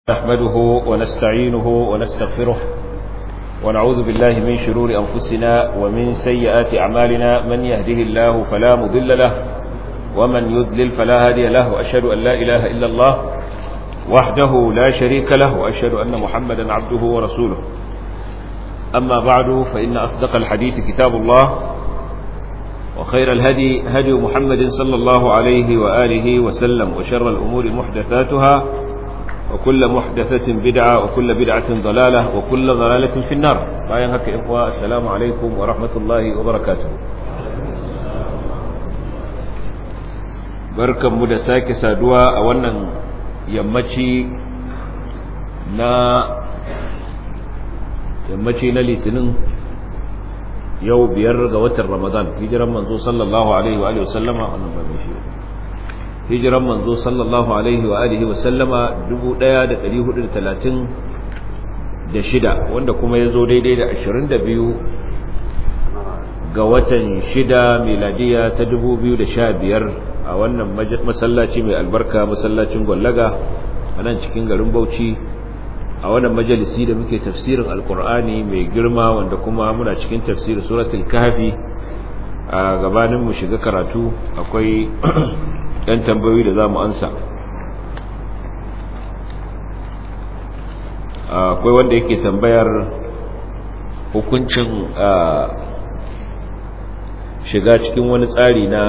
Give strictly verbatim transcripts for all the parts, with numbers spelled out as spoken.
نحمده ونستعينه ونستغفره ونعوذ بالله من شرور أنفسنا ومن سيئات أعمالنا من يهده الله فلا مضل له ومن يضلل فلا هادي له وأشهد أن لا إله إلا الله وحده لا شريك له وأشهد أن محمدا عبده ورسوله. أما بعد فإن أصدق الحديث كتاب الله وخير الهدي هدي محمد صلى الله عليه وآله وسلم وشر الأمور محدثاتها وكل محدثة بدعة وكل بدعة ضلالة وكل ضلالة في النار. باين هكا إخوة، السلام عليكم ورحمة الله وبركاته. بركة مدساك سادوا أولا يمتي نا يمتي نالي تنين يو بيرغ وتر رمضان هجرا منذ صلى الله عليه وآله وسلم hijiran manzo sallallahu alaihi wa alihi wa sallama dubu ɗaya da ɗari hudu da talatin da shida, wanda kuma ya zo daidai da ashirin da biyu ga watan shida miladiya ta dubu biyu da sha biyar a wannan masallaci mai albarka, masallacin Gwallaga a nan cikin garin Bauchi, a wannan majalisi da muke tafsirin alkur'ani mai girma, wanda kuma muna cikin tafsirin suratul kahfi. A gabanin mu shiga karatu akwai ɗan tambayoyi da za mu ansa. Akwai wanda yake tambayar hukuncin shiga cikin wani tsari na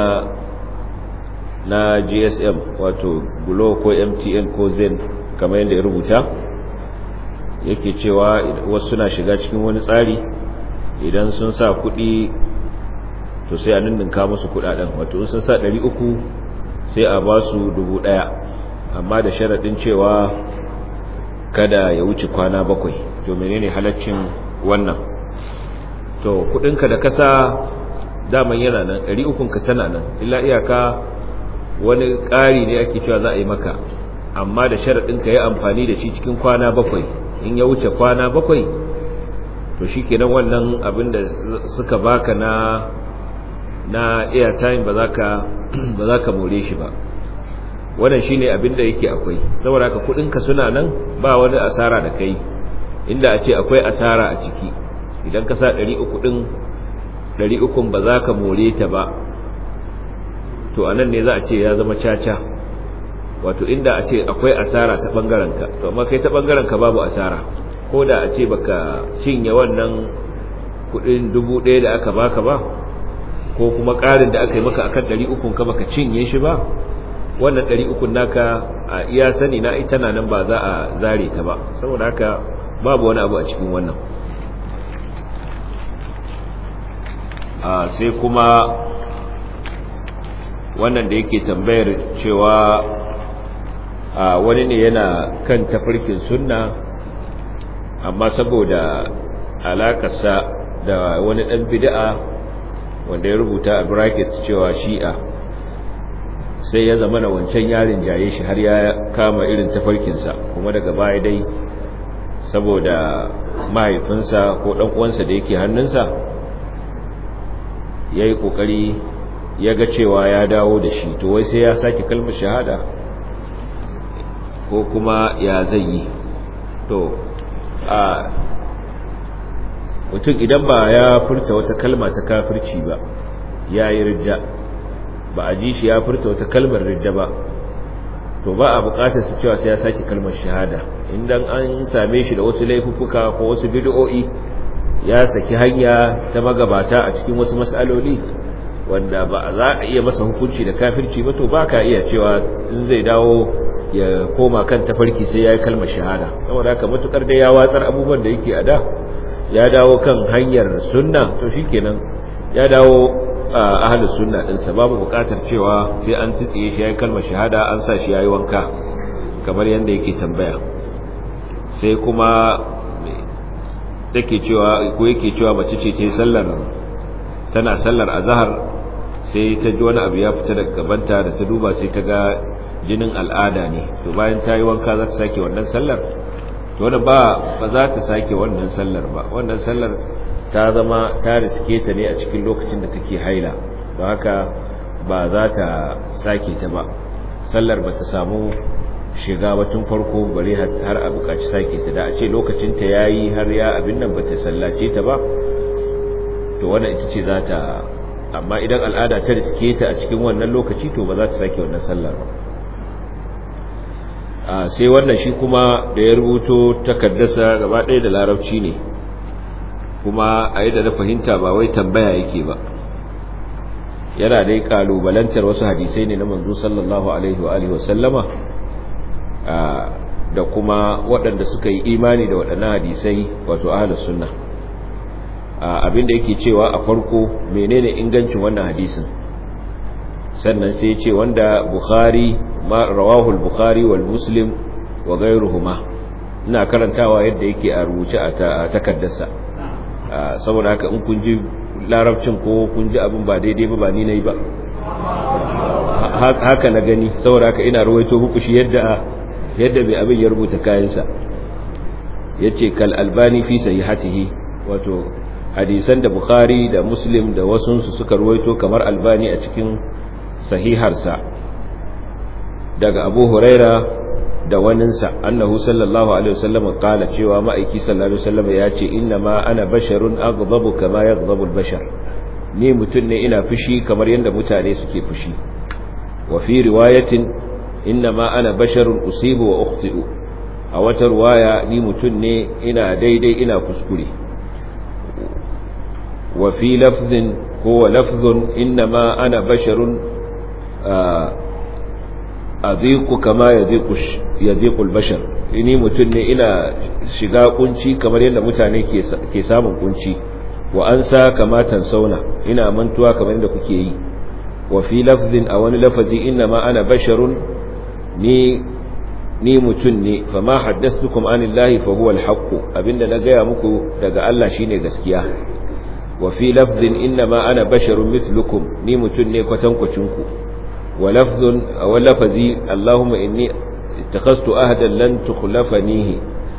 na G S M, wato Glo ko M T N ko Zen kamar yadda ya rubuta. Yake cewa wasu suna shiga cikin wani tsari, idan sun sa kuɗi to sai a ninninka musu kuɗaɗen, wato sun sa ɗari uku sai a ba su dubu ɗaya, amma da sharaɗin cewa kada ya wuce kwana bakwai. To menene halaccin wannan? To kuɗinka da kasa daman yana nan, ɗari ukunka tana nan, illa iyaka wani ƙari ne ake cewa za a yi maka, amma da sharaɗin ka yi amfani da shi cikin kwana bakwai. In ya wuce kwana bakwai to shi kenan wannan abin da suka baka na na airtime ba za ka ba za ka more shi ba. Wannan shine abin da yake akwai, saboda ka kudinka suna nan, ba wani asara da kai. Inda a ce akwai asara a ciki, idan ka sa ɗari uku din ɗari uku ba za ka more ta ba, to anan ne za a ce ya zama caca. Wato inda a ce akwai asara ta bangaren ka, to amma kai ta bangaren ka babu asara. Ko da a ce baka cinye wannan kudin dubu ɗaya da aka baka ba, ko kuma ƙarin da aka yi maka akan ɗari ukun ka baka cinye shi ba, wannan ɗari ukun naka a iya sani na ita na nan, ba za a zare ta ba. Saboda haka babu wani abu a cikin wannan. a sai kuma wannan da yake tambayar cewa a wani ne yana kan tafarkin sunna, amma saboda alakarsa da wani ɗan bid'a wanda ya rubuta a bracket cewa shi'a, sai ya zama na wancan yarin jaye shi har ya kama irin tafarkinsa. Kuma daga baya dai saboda mahaifinsa ko ɗan uwansa da yake hannunsa ya yi ƙoƙari ya ga cewa ya dawo da shi, to wai sai ya sake kalmar shahada ko kuma ya zai yi. To a mutum idan ba ya furta wata kalma ta kafirci ba, ya yi ridda, ba a ji shi ya furta wata kalmar ridda ba, to ba a bukatar su cewa sai ya sake kalmar shahada. Idan an same shi da wasu laifuffuka ko wasu bid'o'i, ya saki hanya ta magabata a cikin wasu mas'aloli wanda ba za a iya masa hukunci da kafirci ba, to ba ka iya cewa in zai dawo ya koma kan tafarki sai ya yi kalmar shahada. Saboda haka matukar dai ya watsar abubuwan da yake a da, ya dawo kan hanyar sunna, to shikenan ya dawo ahlus sunna dinsa. Babu bukatar cewa sai an tsitsiye shi yayin kalmar shahada, an sa shi yayi wanka kamar yanda yake tambaya. Sai kuma take cewa ko yake cewa mace ce ta sallar tana sallar azhar, sai ta ji wani abu ya fita daga gabanta, da ta duba sai ta ga jinin al'ada ne. To bayan ta yi wanka za ta sake wannan sallar? To wanda ba ba za ta sake wannan sallar ba. Wannan sallar ta zama ta riske ta ne a cikin lokacin da take haila, don haka ba za ta sake ta ba. Sallar ba ta samu shiga batun farko bare har a bukaci sake ta da a ce lokacin ta yayi har ya abin nan bata sallace ta ba to wannan ita ce za ta, amma idan al'ada ta riske ta a cikin wannan lokaci to ba za ta sake wannan sallar ba. a sai wannan shi kuma da ya rubuto takaddasa gaba ɗaya da larabci ne, kuma a yadda na fahimta ba wai tambaya yake ba, yana dai kalubalantar wasu hadisai ne na manzo sallallahu alaihi wa alihi wa sallama da kuma waɗanda suka yi imani da waɗannan hadisai, wato ahlus sunna. abinda yake cewa a farko menene ingancin wannan hadisin, sannan sai ya ce wanda Bukhari ma rawahu al-Bukhari wal Muslim wa ghayruhuma. ina karantawa yadda yake a rubuce a takaddarsa, saboda haka in kun ji larabcin ko kun ji abin ba daidai ba ba ni nayi ba, haka na gani, saboda haka ina ruwaito muku shi yadda yadda bai abin ya rubuta kayansa. yace kal albani fi sahihatihi, wato hadisan da Bukhari da Muslim da wasunsu suka ruwaito kamar Albani a cikin sahiharsa daga Abu Huraira da waninsa annahu sallallahu alaihi wasallam qala cewa ma'aiki sallallahu alaihi wasallam ya ce inna ma ana basharun aghdabu kama yaghdabu al-bashar, ni mutun ne ina fushi kamar yadda mutane suke fushi. wa fi riwayatin inna ma ana basharun usibu wa ukhti'u, a wata riwaya ni mutun ne ina daidai ina kuskure. wa fi lafdhin huwa lafdhun inna ma ana basharun adhiqu kama yadhiqu yadhiqu al-bashar, ni mutun ne ina shiga kunci kamar yadda mutane ke ke samun kunci. wa ansa kama tansawna, ina mantuwa kamar yadda kuke yi. wa fi lafdhin aw wani lafazi inna ma ana basharun, ni ni mutun ne fa ma haddathtukum anillahi fa huwa al-haqq, abinda na gaya muku daga Allah shine gaskiya. wa fi lafdhin inna ma ana basharun mithlukum, ni mutun ne kwatankwacinku. wa lafdhun aw lafazi Allahumma inni ittakhadtu ahdan lan tukhlafanihi,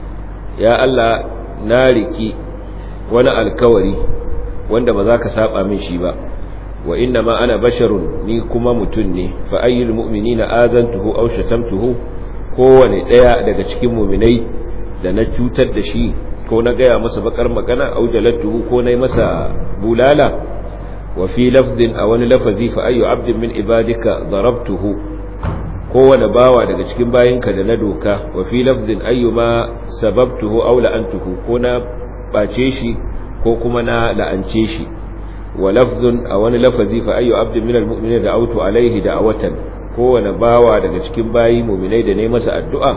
ya Allah na riki wani alkawari wanda ba za ka saba min shi ba. wa inna ma ana basharun, ni kuma mutun ne. fa ayyul mu'minina azantuhu aw shatamtuhu, kowane daya daga cikin mu'minai da na cutar da shi ko na gaya masa bakar magana aw jalatuhu ko nayi masa bulala. wa fi lafdhin aw wani lafazi fa ayyu abdin min ibadika darabtuhu, kowane bawa daga cikin bayinka da na doka. wa fi lafdhin ayyuma sababtuhu aw la'antuhu, ko na bace shi ko kuma na la'ance shi. wa lafdhun aw wani lafazi fa ayyu abdin min almu'minina da'awtu alayhi da'watan, kowane bawa daga cikin bayi mu'minai da nayi masa addu'a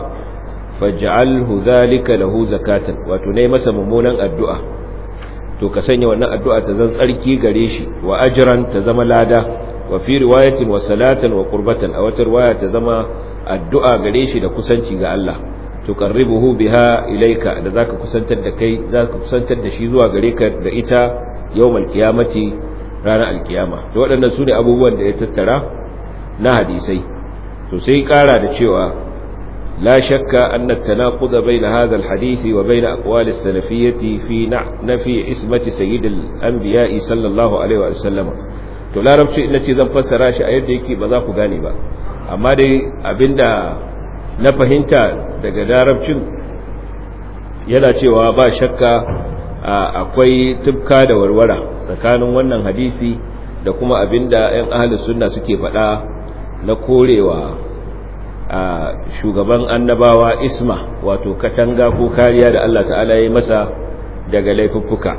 faj'alhu dhalika lahu zakatan, wato nayi masa mummunan addu'a to ka sanya wannan addu'a ta zan tsarki gare shi. wa ajran, ta zama lada. wa fi riwayatin wa salatan wa qurbatan, a wata riwaya ta zama addu'a gare shi da kusanci ga Allah. tuqarribuhu biha ilayka, da zaka kusantar da kai zaka kusantar da shi zuwa gare ka da ita yawmal qiyamati, ranar alkiyama. to waɗannan sune abubuwan da ya tattara na hadisai. to sai kara da cewa la shakka anna at-tanaqud bayna hadha al-hadith wa bayna aqwal as-salafiyyah fi nafi ismati sayyid al-anbiya'i sallallahu alaihi wa sallam. to larabci ina ce zan fassara shi a yadda yake ba za ku gane ba, amma dai abinda na fahimta daga larabcin yana cewa ba shakka akwai tubka da warwara tsakanin wannan hadisi da kuma abinda ƴan ahlus sunna suke faɗa na korewa shugaban annabawa isma, wato katanga ko kariya da Allah ta'ala ya yi masa daga laifuffuka.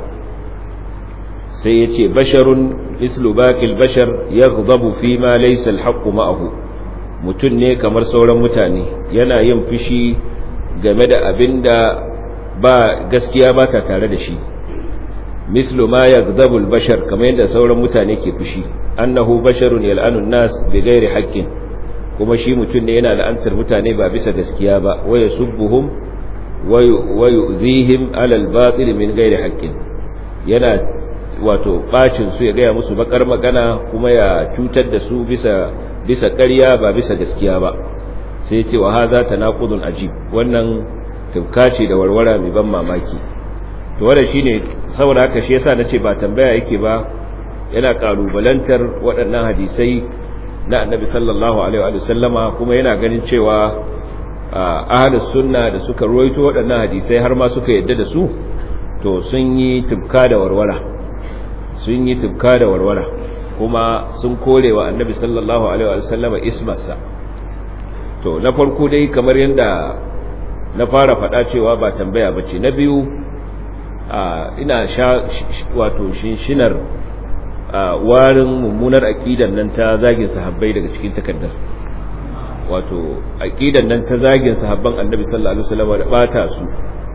sai ya ce basharun mislu baqil bashar yaghdabu fi ma laysa al-haqqu ma'ahu, mutun ne kamar sauran mutane, yana yin fushi game da abinda ba gaskiya ba ta tare da shi. mislu ma yaghdabu al-bashar, kamar yadda sauran mutane ke fushi. annahu basharun yal'anu an-nas bighairi haqqin, kuma shi mutun ne yana la'antar mutane ba bisa gaskiya ba. wa yasubbuhum wa yu'zihim 'ala al-batil min ghairi haqqin, yana wato bacin su ya gaya musu bakar magana kuma ya cutar da su bisa bisa ƙarya ba bisa gaskiya ba. sai ya ce wa hadha tanaqudun ajib, wannan tubka ce da warwara mai ban mamaki. to wannan shine saboda haka shi yasa nace ba tambaya yake ba, yana kalubalantar waɗannan hadisai na annabi sallallahu alaihi wa sallama, kuma yana ganin cewa ahlus sunna da suka ruwaito waɗannan hadisai har ma suka yadda da su to sun yi tibka da warwara sun yi tibka da warwara kuma sun korewa annabi sallallahu alaihi wasallama ismarsa. to na farko dai kamar yadda na fara faɗa cewa ba tambaya bace. na biyu ina sha wato shinshinar warin mummunar aqidan nan ta zagin sahabbai daga cikin takaddar, wato aqidan nan ta zagin sahabban annabi sallallahu alaihi wasallam da bata su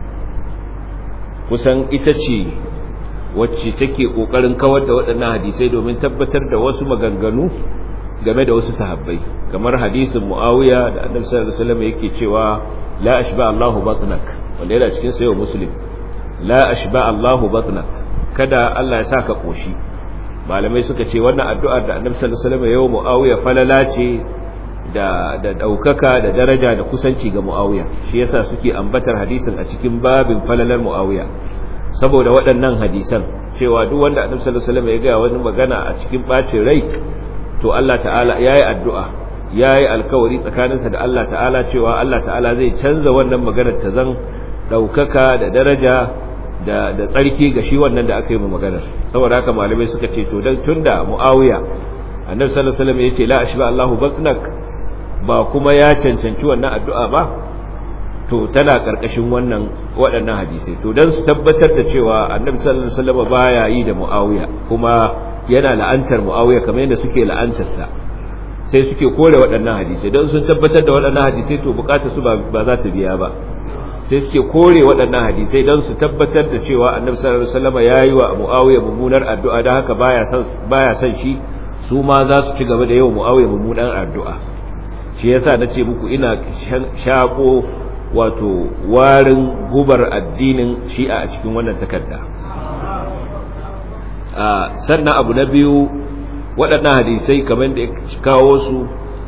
kusan ita ce wacce take kokarin kawar da waɗannan hadisai domin tabbatar da wasu maganganu game da wasu sahabbai, kamar hadisin Muawiya da annabi sallallahu alaihi wasallam yake cewa la ashba Allahu batnak, wanda yana cikin sayyid Muslim, la ashba Allahu batnak, kada Allah ya saka koshi. malamai suka ce wannan addu'ar da annabi sallallahu alaihi wasallam ya yi Muawiya falala ce da da daukaka da daraja da kusanci ga Muawiya, shi yasa suke ambatar hadisin a cikin babin falalar Muawiya saboda waɗannan hadisan cewa duk wanda annabi sallallahu alaihi wasallam ya ga wani magana a cikin bacin rai to Allah ta'ala yayi addu'a yayi alkawari tsakaninsa da Allah ta'ala cewa Allah ta'ala zai canza wannan maganar ta zan daukaka da daraja da da tsarki ga shi wannan da aka yi mu maganar. saboda haka malamai suka ce to dan tunda Muawiya annabi sallallahu alaihi wasallam yace la ashba Allahu batnak ba kuma ya cancanci wannan addu'a ba, to tana karkashin wannan waɗannan hadisi. to dan su tabbatar da cewa annabi sallallahu alaihi wasallam baya yi da Muawiya kuma yana la'antar Muawiya kamar yadda suke la'antar sa, sai suke kore waɗannan hadisi. don sun tabbatar da waɗannan hadisi to bukatar su ba za ta biya ba, sai suke kore waɗannan hadisai don su tabbatar da cewa annabi sallallahu alaihi wasallam yayi wa Muawiya mummunar addu'a dan haka baya san baya san shi, su ma za su ci gaba da yawa Muawiya mummunar addu'a. shi yasa nace muku ina shako wato warin gubar addinin Shi'a a cikin wannan takarda. a sannan abu na biyu, waɗannan hadisai kamar da kawo su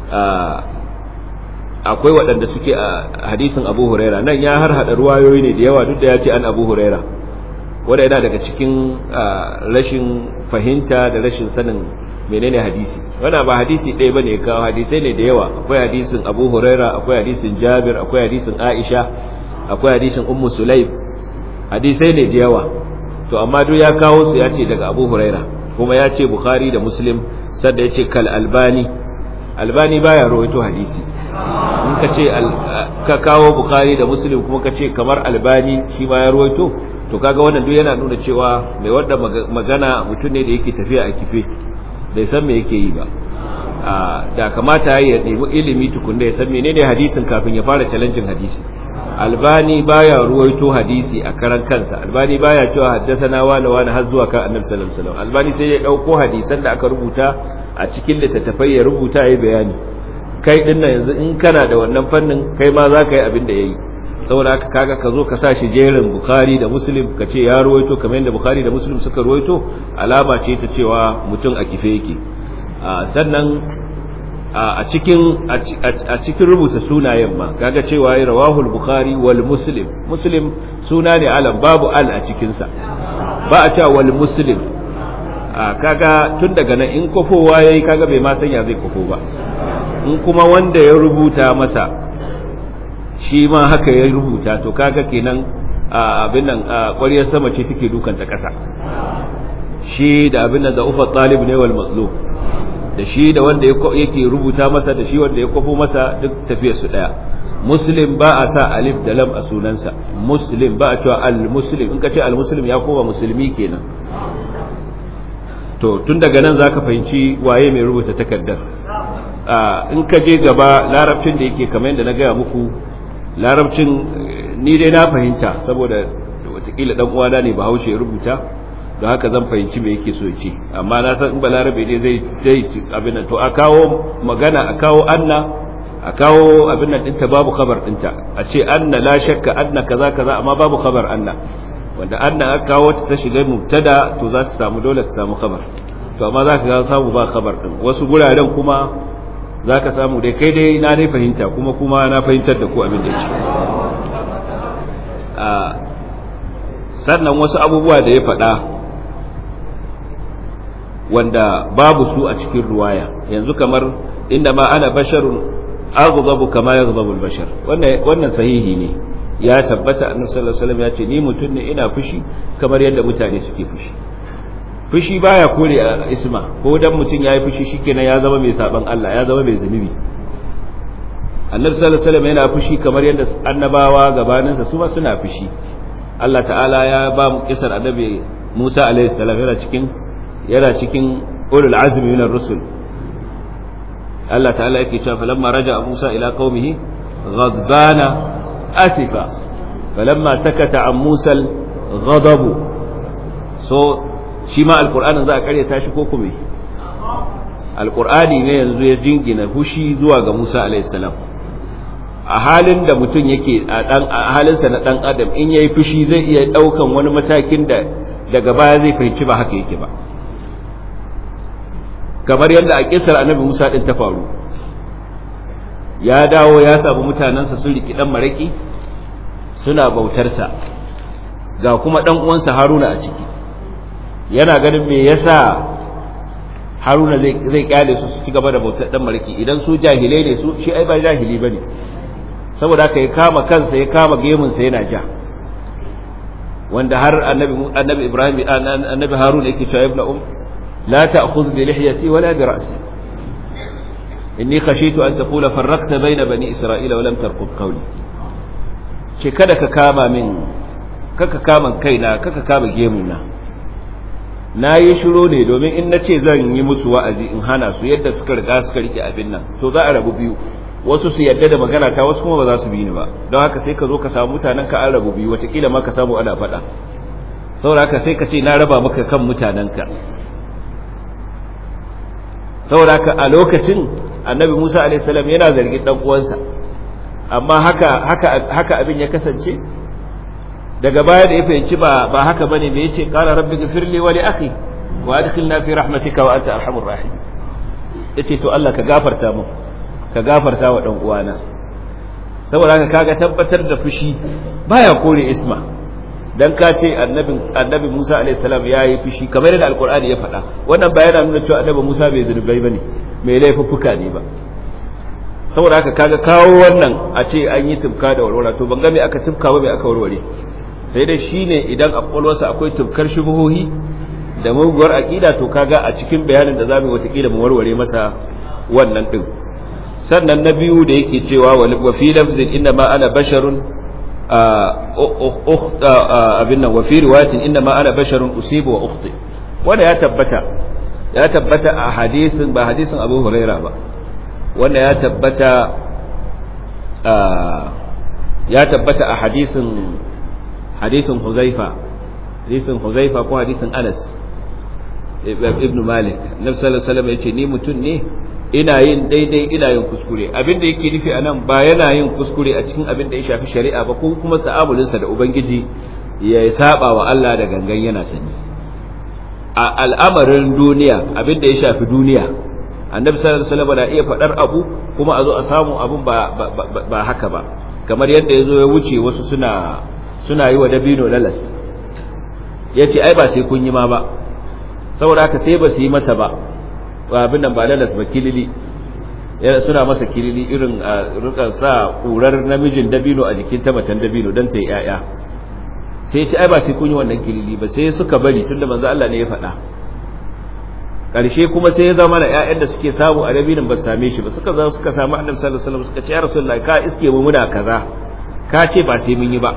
akwai waɗanda suke a hadisin Abu Huraira, nan ya har hada ruwayoyi ne da yawa duk da ya ce an Abu Huraira, wanda yana daga cikin rashin fahimta da rashin sanin menene hadisi. wannan ba hadisi ɗaya bane kawo hadisai ne da yawa, akwai hadisin Abu Huraira, akwai hadisin Jabir, akwai hadisin Aisha, akwai hadisin Ummu Sulaim, hadisai ne da yawa. to amma duk ya kawo su ya ce daga Abu Huraira, kuma ya ce Bukhari da Muslim, sanda ya ce kal Albani. Albani baya rawaito hadisi. in ka ce ka kawo Bukhari da Muslim kuma ka ce kamar Albani shi ma ya rawaito, to kaga wannan duk yana nuna cewa mai wanda magana mutum ne da yake tafiya a kife, bai san me yake yi ba. da kamata ya nemi ilimi tukunna ya san menene hadisin kafin ya fara challenging hadisi. Albani baya ruwaito hadisi a karan kansa, Albani baya cewa haddathana wani wani har zuwa kan Annabi sallallahu alaihi wasallam. Albani sai ya dauko hadisan da aka rubuta a cikin littattafai ya rubuta yayi bayani. kai din nan yanzu in kana da wannan fannin kai ma za ka yi abin da yayi, saboda haka kaga ka zo ka sa shi jerin Bukhari da Muslim ka ce ya ruwaito kamar yadda Bukhari da Muslim suka ruwaito, alama ce ta cewa mutum a kife yake. sannan a cikin a cikin rubuta sunayen ma kaga cewa ya rawahul Bukhari wal Muslim, Muslim suna ne alam babu al a cikin sa, ba a cewa wal Muslim. kaga tun daga nan in kofowa yayi kaga bai ma sanya zai kofo ba, in kuma wanda ya rubuta masa shi ma haka ya rubuta to kaga kenan abin nan ƙwariyar sama ce take dukan ta ƙasa. shi da abin nan da ufa talib ne wal mazlum, da shi da wanda yake rubuta masa da shi wanda ya kwafo masa duk tafiyar su daya. Muslim ba a sa alif da lam a sunansa, Muslim ba a cewa al-muslim, in ka ce al-muslim ya koma musulmi kenan. to tun daga nan zaka fahimci waye mai rubuta takardar. in ka je gaba larabcin da yake kamar yadda na gaya muku, larabcin ni dai na fahimta saboda watakila dan uwana ne Bahaushe ya rubuta, don haka zan fahimci me yake so ya ce, amma na san in balarabe ne zai zai abin nan. to a kawo magana, a kawo anna, a kawo abin nan dinta babu khabar dinta, a ce anna la shakka anna kaza kaza amma babu khabar anna, wanda anna aka kawo ta shiga mubtada to za ta samu dole ta samu khabar, to amma za ka ga samu ba khabar din. wasu guraren kuma za ka samu dai kai dai na dai fahimta kuma kuma na fahimtar da ku abin da yake. sannan wasu abubuwa da ya faɗa wanda babu su a cikin ruwaya, yanzu kamar inda ma ana basharun aghdabu kama yaghdabu al-bashar wannan wannan sahihi ne ya tabbata annabi sallallahu alaihi wasallam ya ce ni mutum ne ina fushi kamar yadda mutane suke fushi fushi baya kore isma ko dan mutum yayi fushi shikenan ya zama mai saban Allah ya zama mai zunubi annabi sallallahu alaihi wasallam yana fushi kamar yadda annabawa gabaninsa su ma suna fushi Allah ta'ala ya ba mu kisar annabi Musa alaihi salam yana cikin yana cikin ulul azmi minar rusul Allah ta'ala yake cewa falamma raja Musa ila qaumihi ghadbana asifa falamma sakata an Musa al-ghadab so shi ma alqur'anin za a kare ta shi ko kuma alqur'ani ne yanzu ya jingina fushi zuwa ga Musa alaihi salam a halin da mutum yake a dan a halinsa na dan adam in yayi fushi zai iya daukan wani matakin da daga baya zai fahimci ba haka yake ba kamar yadda a kisar annabi Musa din ta faru ya dawo ya samu mutanansa sun riki dan maraki suna bautar sa ga kuma dan uwansa Haruna a ciki yana ganin me yasa Haruna zai zai kyale su su ci gaba da bautar dan maraki idan su jahilai ne su shi ai ba jahili bane saboda haka ya kama kansa ya kama gemun sa yana ja wanda har annabi annabi Ibrahim annabi Haruna yake cewa ibnu um la ta'khudh bi lihyati wala bi ra'si inni khashitu an taqula farraqta bayna bani isra'ila wa lam tarqub qawli ce kada ka kama min kaka kama kaina kaka kama gemuna nayi shiru ne domin in nace zan yi musu wa'azi in hana su yadda suka riga suka rike abin nan to za a rabu biyu wasu su yadda da magana ta wasu kuma ba za su bi ni ba don haka sai ka zo ka samu mutanen ka an rabu biyu watakila ma ka samu ana faɗa saboda haka sai ka ce na raba maka kan mutanenka saboda haka a lokacin annabi Musa alaihi salam yana zargin dan uwansa amma haka haka haka abin ya kasance daga baya da ya fahimci ba ba haka bane me yace qala rabbi ghfirli wa li akhi wa adkhilna fi rahmatika wa anta arhamur rahim yace to Allah ka gafarta mu ka gafarta wa dan uwana saboda haka kaga tabbatar da fushi baya kore isma dan ka ce annabi annabi Musa alaihi salam yayi fushi kamar yadda alqur'ani ya faɗa wannan bayana nuna cewa annabi Musa bai zunubai bane mai laifuffuka ne ba saboda haka kaga kawo wannan a ce an yi tufka da warwara to ban ga me aka tufka ba me aka warware sai dai shine idan a kwalwarsa akwai tufkar shubuhohi da muguwar aqida to kaga a cikin bayanin da zamu yi wata kila mu warware masa wannan din sannan na biyu da yake cewa wa fi lafzin inna ma ana basharun abin nan wa fi riwayatin inna ma ana basharun usibu wa ukhti wanda ya tabbata ya tabbata a hadisin ba hadisin Abu Huraira ba wanda ya tabbata ya tabbata a hadisin hadisin Huzaifa hadisin Huzaifa ko hadisin Anas ibn Malik Nabi sallallahu alaihi wasallam yace ni mutun ne ina yin daidai ina yin kuskure abinda yake nufi anan ba yana yin kuskure a cikin abinda ya shafi shari'a ba ko kuma ta'amulin sa da ubangiji ya saba wa Allah da gangan yana sani a al'amarin duniya abinda ya shafi duniya annabi sallallahu alaihi wasallam na iya fadar abu kuma a zo a samu abun ba ba haka ba kamar yadda yazo ya wuce wasu suna suna yi wa dabino lalas yace ai ba sai kun yi ma ba saboda haka sai ba su yi masa ba abin nan ba lalas ba kilili yana suna masa kilili irin a rukan sa kurar namijin dabino a jikin ta macen dabino dan ta yi yaya sai ce ai ba sai kun yi wannan kilili ba sai suka bari tunda manzo Allah ne ya faɗa karshe kuma sai ya zama da ƴaƴan da suke samu a dabinin ba su same shi ba suka zo suka samu Annabi sallallahu alaihi wasallam suka ce ya Rasulullahi ka iske mu muna kaza ka ce ba sai mun yi ba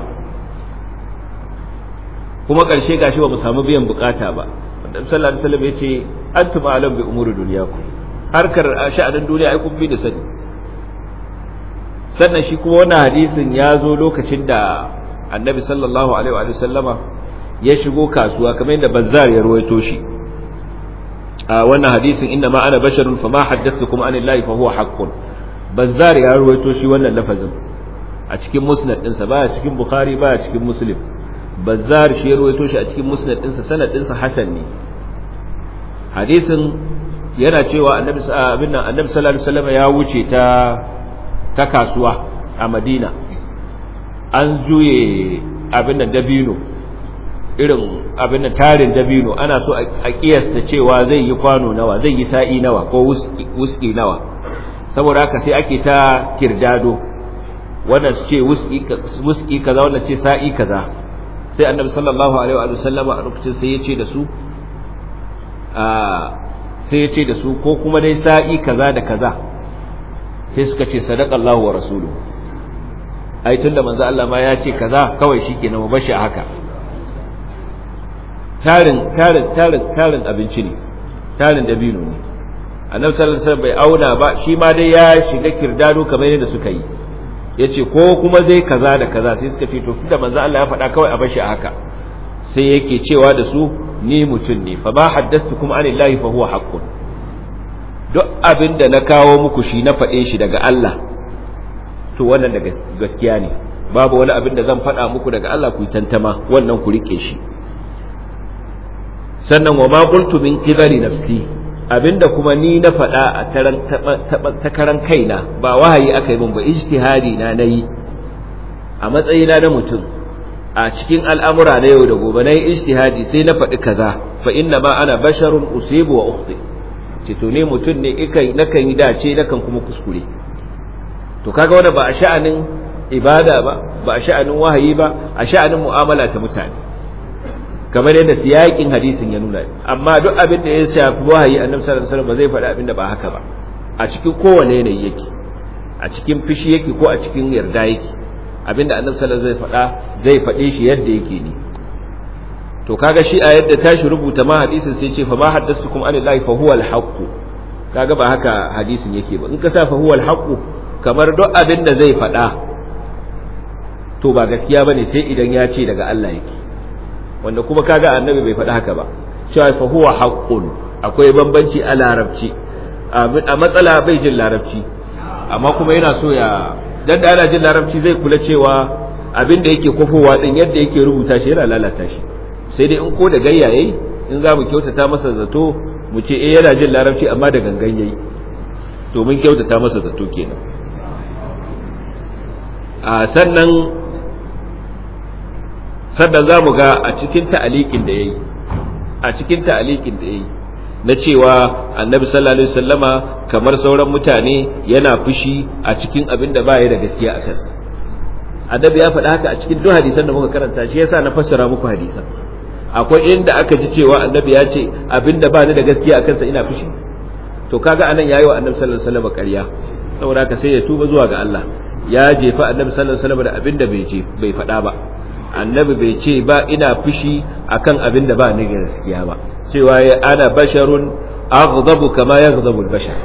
kuma karshe gashi ba mu samu biyan bukata ba Annabi sallallahu alaihi wasallam ya ce antum a'lam bi umuri dunyakum harkar sha'anin duniya ai kun bi da sani sannan shi kuma wannan hadisin ya zo lokacin da Annabi sallallahu alaihi wa sallama ya shigo kasuwa kamar yadda Bazzar ya ruwaito shi a wannan hadisin inna ma ana basharun fama haddathukum anillahi fa huwa haqqun Bazzar ya ruwaito shi wannan lafazin a cikin musnad ɗinsa baya cikin Bukhari baya cikin Muslim Bazzar shi ya ruwaito shi a cikin musnad ɗinsa sanad ɗinsa hasan ne hadisin yana cewa annabi abin nan annabi sallallahu alaihi wasallam ya wuce ta ta kasuwa a Madina an juye abin nan dabino irin abin nan tarin dabino ana so a kiyasta cewa zai yi kwano nawa zai yi sa'i nawa ko wuski nawa saboda haka sai ake ta kirdado, wannan su ce wuski kaza, wannan ce sa'i kaza. Sai annabi sallallahu alaihi wa sallama a lokacin sai ya ce da su sai ya ce da su ko kuma dai sa'i kaza da kaza. Sai suka ce sadaqallahu wa rasuluhu, ai tunda manzo Allah ma ya ce kaza kawai shikenan mu bashi haka. tarin tarin tarin tarin abinci ne, tarin dabino ne. Annabi sallallahu alaihi wasallam bai auna ba, shi ma dai ya shiga kirdado kamar yadda suka yi, yace ko kuma zai kaza da kaza. Sai suka ce to tunda manzo Allah ya faɗa kawai a bashi a haka. Sai yake cewa da su ni mutun ne, fa ma haddathtukum anillahi fa huwa haqqun, duk abinda na kawo muku shi na faɗe shi daga Allah to wannan da gaskiya ne, babu wani abin da zan faɗa muku daga Allah ku yi tantama, wannan ku rike shi. Sannan wa ma qultu min qibali nafsi, abinda kuma ni na faɗa a taran ta karan kaina, ba wahayi aka yi min ba, ijtihadi na nayi a matsayina na mutum a cikin al'amura na yau da gobe, nayi ijtihadi sai na faɗi kaza. Fa inna ma ana basharun usibu wa ukhti, ce to ne mutum ne ikai nakan yi dace nakan kuma kuskure. To kaga wanda ba a sha'anin ibada ba, ba a sha'anin wahayi ba, a sha'anin mu'amala ta mutane, kamar yadda siyakin hadisin ya nuna. Amma duk abin da ya shafi wahayi, annabi sallallahu alaihi wasallam ba zai faɗa abin da ba haka ba, a cikin kowane yanayi yake, a cikin fishi yake ko a cikin yarda yake, abin da annabi sallallahu alaihi wasallam zai faɗa zai faɗe shi yadda yake ne. To kaga shi a yadda tashi rubuta ma hadisin sai ce fa ma haddathtukum anillahi fa huwa al-haqq, kaga ba haka hadisin yake ba. In ka sa fa huwa al-haqq, kamar duk abin da zai faɗa to ba gaskiya bane sai idan ya ce daga Allah yake, wanda kuma kaga annabi bai faɗa haka ba, cewa fa huwa haqqun. Akwai bambanci a larabci, a matsala bai jin larabci amma kuma yana so ya, dan da ana jin larabci zai kula cewa abin da yake kofowa din yadda yake rubuta shi yana lalata shi. Sai dai in ko da gayya yayi, in za mu kyautata masa zato mu ce eh yana jin larabci amma da gangan yayi, to mun kyautata masa zato kenan. a sannan sannan za mu ga a cikin ta'alikin da yayi a cikin ta'alikin da yayi na cewa annabi sallallahu alaihi wasallama kamar sauran mutane yana fushi a cikin abin da ba ya da gaskiya a kansa. Annabi ya faɗa haka a cikin duk hadisan da muka karanta, shi yasa na fassara muku hadisan. Akwai inda aka ji cewa annabi ya ce abin da ba ni da gaskiya a kansa ina fushi, to kaga anan yayi wa annabi sallallahu alaihi wasallama ƙarya, saboda haka sai ya tuba zuwa ga Allah. Ya jefa annabi sallallahu alaihi wasallama da abin da bai je bai faɗa ba. Annabi bai ce ba ina fushi akan abin da ba ni gaskiya ba, cewa ya ana basharun aghdabu kama yaghdabu al-bashar,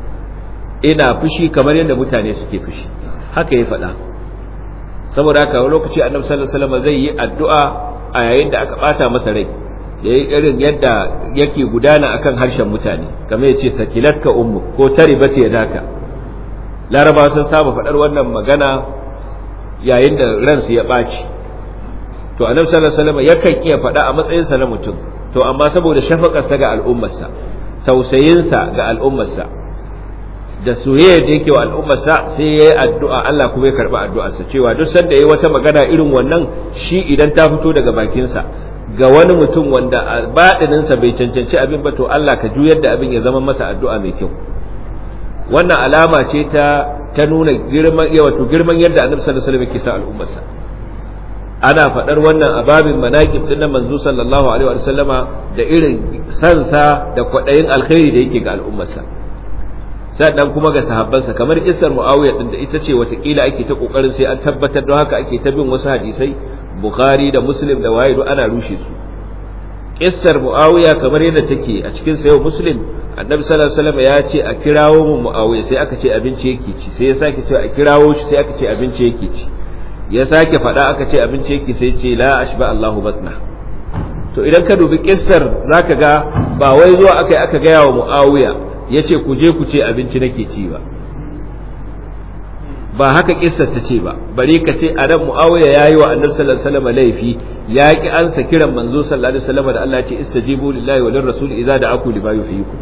ina fushi kamar yadda mutane suke fushi, haka ya faɗa. Saboda haka lokaci annabi sallallahu alaihi wasallam zai yi addu'a a yayin da aka bata masa rai, yayi irin yadda yake gudana akan harshen mutane, kamar yace sakilatka ummu ko taribat yadaka. Larabawa sun saba faɗar wannan magana yayin da ransu ya ɓaci. To annabi sallallahu alaihi wasallam yakan iya faɗa a matsayin sa na mutum, to amma saboda shafakarsa ga al'ummarsa, tausayinsa ga al'ummarsa da soyayya da yake wa al'ummarsa, sai yayi addu'a Allah kuma ya karba addu'arsa, cewa duk sanda yayi wata magana irin wannan, shi idan ta fito daga bakinsa ga wani mutum wanda baɗininsa bai cancanci abin ba, to Allah ka juyar da abin ya zama masa addu'a mai kyau. Wannan alama ce ta ta nuna girman wato girman yadda annabi sallallahu alaihi wasallam yake sa al'ummarsa. Ana faɗar wannan a babin manaqib din manzo sallallahu alaihi wa sallama da irin sansa da kwaɗayin alkhairi da yake ga al'ummarsa, sannan kuma ga sahabbansa, kamar kissar Muawiya din da ita ce watakila ake ta kokarin sai an tabbatar, don haka ake ta bin wasu hadisai Bukhari da Muslim da waye duk ana rushe su. Kissar Muawiya kamar yadda take a cikin sayo Muslim, annabi sallallahu alaihi wasallam ya ce a kirawo mu Muawiya, sai aka ce abinci yake ci, sai ya sake cewa a kirawo shi, sai aka ce abinci yake ci, ya sake faɗa aka ce abinci yake, sai ce la ashba Allahu batna. To idan ka dubi kissar zaka ga ba wai zuwa akai aka ga yawo Muawiya yace ku je ku ce abinci nake ci ba, ba haka kissar ta ce ba. Bari ka ce adam Muawiya yayi wa annabi sallallahu alaihi wasallam laifi, ya ki ansa kiran manzo sallallahu alaihi wasallam da Allah ya ce istajibu lillahi wa lirrasul idza da'aku lima yuhyikum.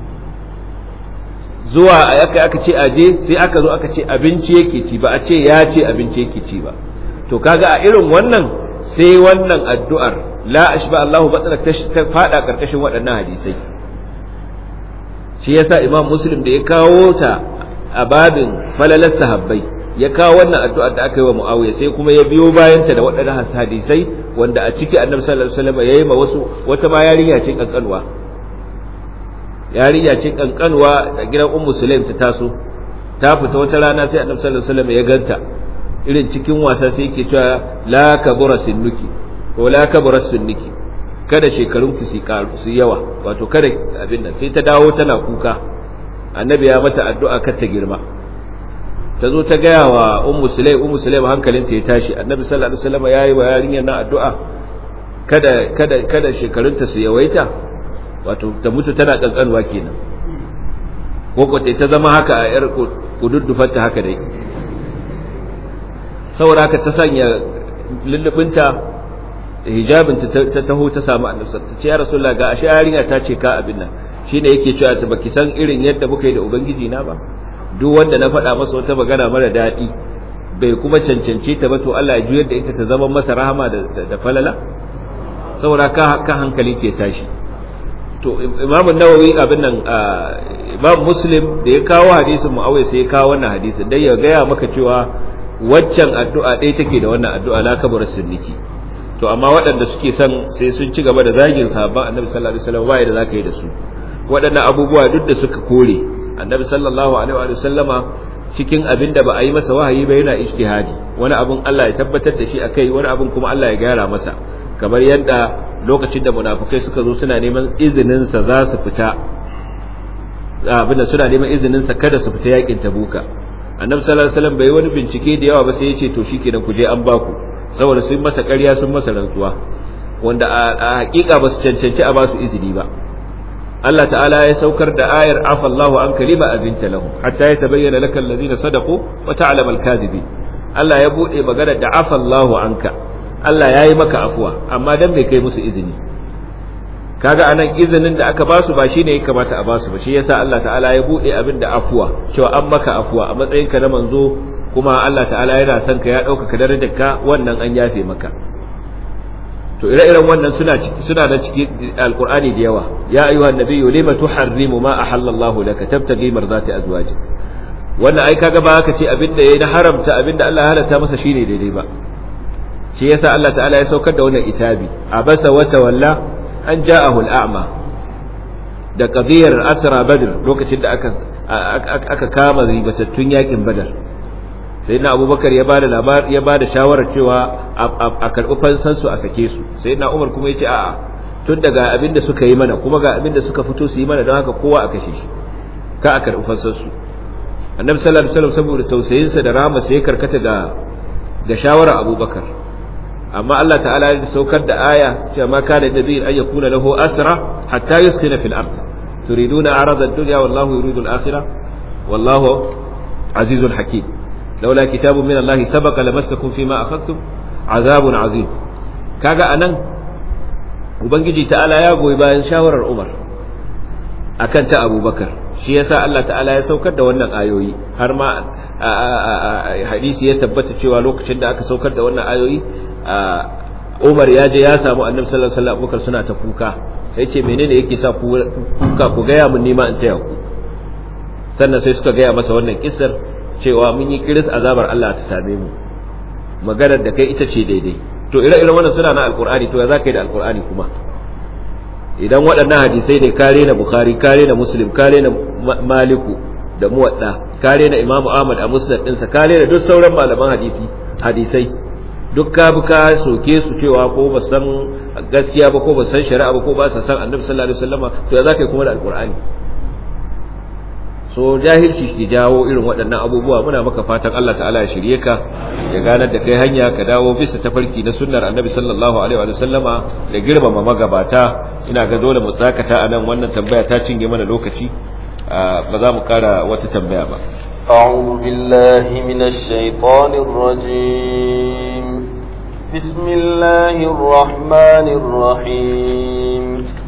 Zuwa aka aka ce aje, sai aka zo aka ce abinci yake ci, ba a ce ya ce abinci yake ci ba. To kaga a irin wannan sai wannan addu'ar la ashba Allahu batna ta fada karkashin waɗannan hadisai. Shi yasa Imam Muslim da ya kawo ta a babin falalar sahabbai ya kawo wannan addu'ar da aka yi wa Muawiya sai kuma ya biyo bayanta da waɗannan hadisai wanda a ciki Annabi sallallahu alaihi wasallam yayi ma wasu wata ma yarinya ce kankanwa yarinya ce kankanwa a gidan Ummu Sulaim ta taso ta fita wata rana sai Annabi sallallahu alaihi wasallam ya ganta irin cikin wasa sai yake cewa la kabura sinnuki ko la kabura sinnuki kada shekarun ki su karu su yawa wato kada abin nan sai ta dawo tana kuka Annabi ya mata addu'a kar ta girma ta zo ta gaya wa Ummu Sulaim Ummu Sulaim hankalinta ya tashi Annabi sallallahu alaihi wasallam yayi wa yarinyar nan addu'a kada kada kada shekarunta su yawaita wato ta mutu tana kankanwa kenan ko ko ta zama haka a yar kududdufarta haka dai saboda haka ta sanya lullubinta hijabinta ta taho ta samu Annabi ta ce ya Rasulullah ga ashe yarinya ta ce ka abin nan shine yake cewa ta baki san irin yadda muka yi da ubangiji na ba duk wanda na faɗa masa wata magana mara daɗi bai kuma cancance ta ba to Allah ya juyar da ita ta zama masa rahama da falala saboda ka kan hankali ke tashi to Imam Nawawi abin nan Imam Muslim da ya kawo hadisin Muawiya sai ya kawo wannan hadisin dai ya gaya maka cewa waccan addu'a ɗaya take da wannan addu'a la kabar sunniki to amma waɗanda suke son sai sun ci gaba da zagin sahabban Annabi sallallahu alaihi wasallam ba da zaka yi da su waɗannan abubuwa duk da suka kore Annabi sallallahu alaihi wa sallama cikin abin da ba a yi masa wahayi ba yana ijtihadi wani abun Allah ya tabbatar da shi akai wani abun kuma Allah ya gyara masa kamar yadda lokacin da munafikai suka zo suna neman izinin sa za su fita abin da suna neman izinin sa kada su fita yakin Tabuka Annabi sallallahu alaihi wasallam bai wani bincike da yawa ba sai ya ce to shikenan ku je an baku saboda sun masa ƙarya sun masa rantsuwa wanda a hakika ba su cancanci a ba su izini ba Allah ta'ala ya saukar da ayar afallahu an kalima azinta lahum hatta yatabayyana lakal ladina sadaqu wa ta'lamu al-kadhibin Allah ya bude magana da afallahu anka Allah yayi maka afuwa amma dan bai kai musu izini kaga anan izinin da aka basu ba shine ya kamata a basu ba shi yasa Allah ta'ala ya bude abin da afuwa cewa an maka afuwa a matsayinka na manzo kuma Allah ta'ala yana son ka ya dauka darajarka wannan an yafe maka to ire-iren wannan suna ciki suna da ciki alqur'ani da yawa ya ayyuhan nabiyyu lima tuharrimu ma ahallallahu laka tabtaghi mardati azwaji wannan ai kaga ba ka ce abinda yayi na haramta abinda Allah ya halatta masa shine daidai ba shi yasa Allah ta'ala ya saukar da wannan itabi abasa wa tawalla an ja'ahu al'ama da qadiyar asra badr lokacin da aka aka kama ribatattun yakin badar sayyidina abubakar ya bada labar ya bada shawarar cewa a karbi fansan su a sake su sayyidina umar kuma yace a'a tun daga abinda suka yi mana kuma ga abinda suka fito su yi mana don haka kowa a kashe shi ka a karbi fansan su annabi sallallahu alaihi wasallam saboda tausayin sa da rahama sai ya karkata ga ga shawarar abubakar amma Allah ta'ala ya saukar da aya cewa ma kana nabiyyin an yakuna lahu asra hatta yuskina fil ard turiduna arada ad-dunya wallahu yuridu al-akhirah wallahu azizul hakim laula kitabun min Allah sabaqa lamassakum fima akhadtum azabun azim kaga anan ubangiji ta'ala ya goyi bayan shawarar Umar akan ta Abubakar shi yasa Allah ta'ala ya saukar da wannan ayoyi har ma hadisi ya tabbata cewa lokacin da aka saukar da wannan ayoyi Umar ya je ya samu Annabi sallallahu alaihi wasallam Abubakar suna ta kuka yace menene yake sa kuka ku ga ya mun nima in taya ku sannan sai suka ga ya masa wannan kissar cewa mun yi kiris azabar Allah ta same mu maganar da kai ita ce daidai to ire-iren wannan suna na alkur'ani to ya zaka yi da alkur'ani kuma idan waɗannan hadisai ne kare na bukhari kare na muslim kare na maliku da muwadda kare na imamu ahmad a musnad ɗinsa kare na duk sauran malaman hadisi hadisai duk ka bi ka soke su cewa ko ba san gaskiya ba ko ba san shari'a ba ko ba sa san annabi sallallahu alaihi wasallama to ya zaka yi kuma da alkur'ani so jahilci ke jawo irin waɗannan abubuwa muna maka fatan Allah ta'ala ya shirye ka ya ganar da kai hanya ka dawo bisa tafarki na sunnar annabi sallallahu alaihi wa sallama da girmama magabata ina ga dole mu tsakata anan wannan tambaya ta cinye mana lokaci ba za mu kara wata tambaya ba a'udhu billahi minash shaitanir rajim bismillahir rahmanir rahim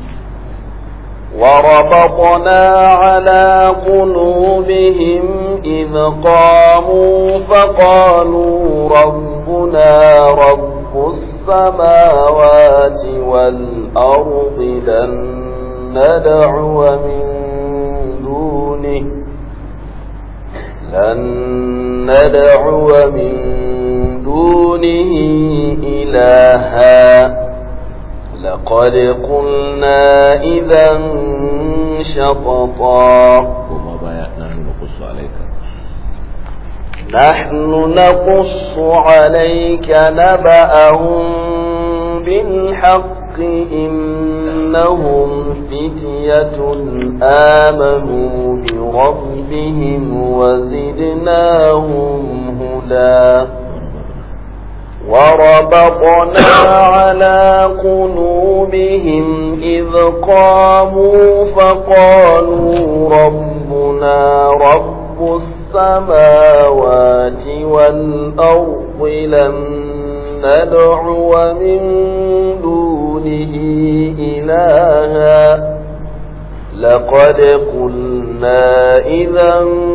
وربطنا على قلوبهم إذ قاموا فقالوا ربنا رب السماوات والأرض لن ندعو من دونه لن ندعو من دونه إلها لقد قلنا إذا شططا وما بايعنا نقص عليك نحن نقص عليك نبأهم بالحق إنهم فتية آمنوا بربهم وزدناهم هدى وربطنا على قلوبهم إذ قاموا فقالوا ربنا رب السماوات والأرض لن ندعو من دونه إلها لقد قلنا إذا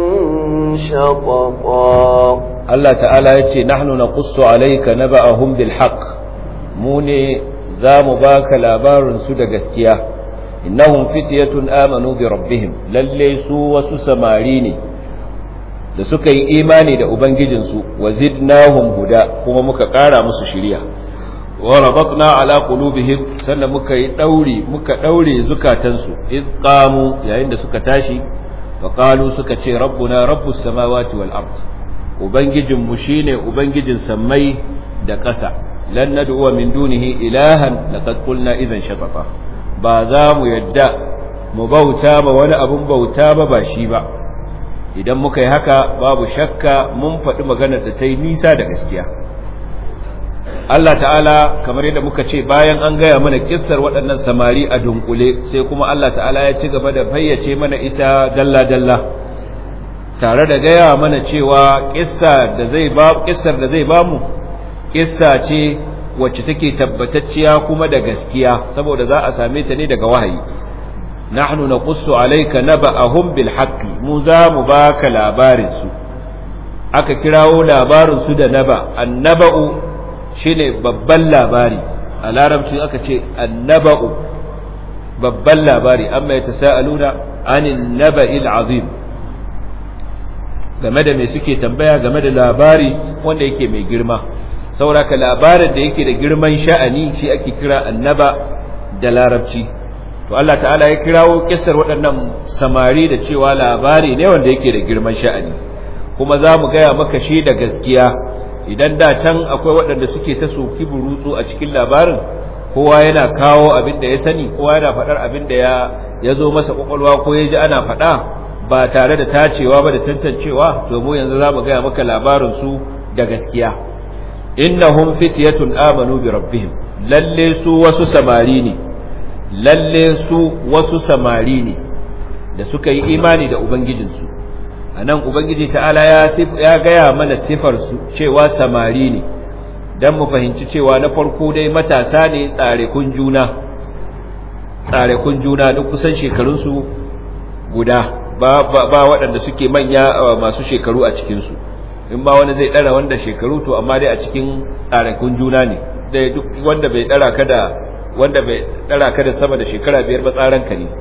شططا Allah ta'ala ya ce nahnu naqussu alayka naba'ahum bil haqq mu ne zamu baka labarin su da gaskiya innahum fityatun amanu bi rabbihim lalle su wasu samari ne da suka yi imani da ubangijin su wazidnahum huda kuma muka kara musu shiriya wa rabatna ala qulubihim sannan muka yi dauri muka daure zukatan su iz qamu yayin da suka tashi fa qalu suka ce rabbuna rabbus samawati wal ardh Ubangijinmu shi ne Ubangijin sammai da ƙasa, lan nad'uwa min dunihi ilahan laqad qulna idan shatata ba za mu yadda mu bauta ba wani abun bauta ba ba shi ba idan muka yi haka babu shakka mun faɗi maganar da ta yi nisa da gaskiya. Allah ta'ala kamar yadda muka ce bayan an gaya mana kissar waɗannan samari a dunkule sai kuma Allah ta'ala ya ci gaba da fayyace mana ita dalla-dalla tare da gaya mana cewa kissa da zai ba kissar da zai bamu kissa ce wacce take tabbatacciya kuma da gaskiya saboda za a same ta ne daga wahayi nahnu naqussu alayka naba'ahum bil haqqi mu za mu baka labarin su aka kirawo labarin su da naba annaba'u shine babban labari a larabci aka ce annaba'u babban labari amma yatasaaluna anin naba'il azim game da me suke tambaya game da labari wanda yake mai girma sauraka labarin da yake da girman sha'ani shi ake kira annaba da larabci to Allah ta'ala ya kirawo kissar waɗannan samari da cewa labari ne wanda yake da girman sha'ani kuma za mu gaya maka shi da gaskiya idan da can akwai waɗanda suke ta soki burutsu a cikin labarin kowa yana kawo abin da ya sani kowa yana faɗar abin da ya zo masa ƙwaƙwalwa ko ya ji ana faɗa ba tare da tacewa ba da tantancewa to mu yanzu za mu gaya maka labarinsu da gaskiya innahum fityatun amanu bi rabbihim lalle su wasu samari ne lalle su wasu samari ne da suka yi imani da ubangijinsu anan ubangiji ta'ala ya ya gaya mana sifar su cewa samari ne dan mu fahimci cewa na farko dai matasa ne tsare kun juna tsare kun juna duk kusan shekarun su guda ba ba waɗanda suke manya masu shekaru a cikinsu in ba wani zai ɗara wanda shekaru to amma dai a cikin tsarakun juna ne dai duk wanda bai ɗara ka da wanda bai ɗara ka da sama da shekara biyar ba tsaranka ne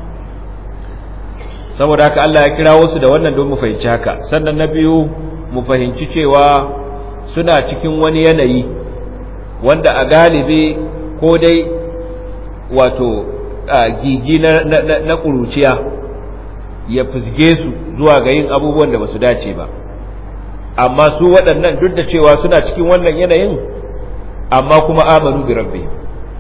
saboda haka Allah ya kirawo su da wannan don mu fahimci haka sannan na biyu mu fahimci cewa suna cikin wani yanayi wanda a galibi ko dai wato gigi na na ƙuruciya ya fusge su zuwa ga yin abubuwan da ba su dace ba amma su waɗannan duk da cewa suna cikin wannan yanayin amma kuma amanu bi rabbihim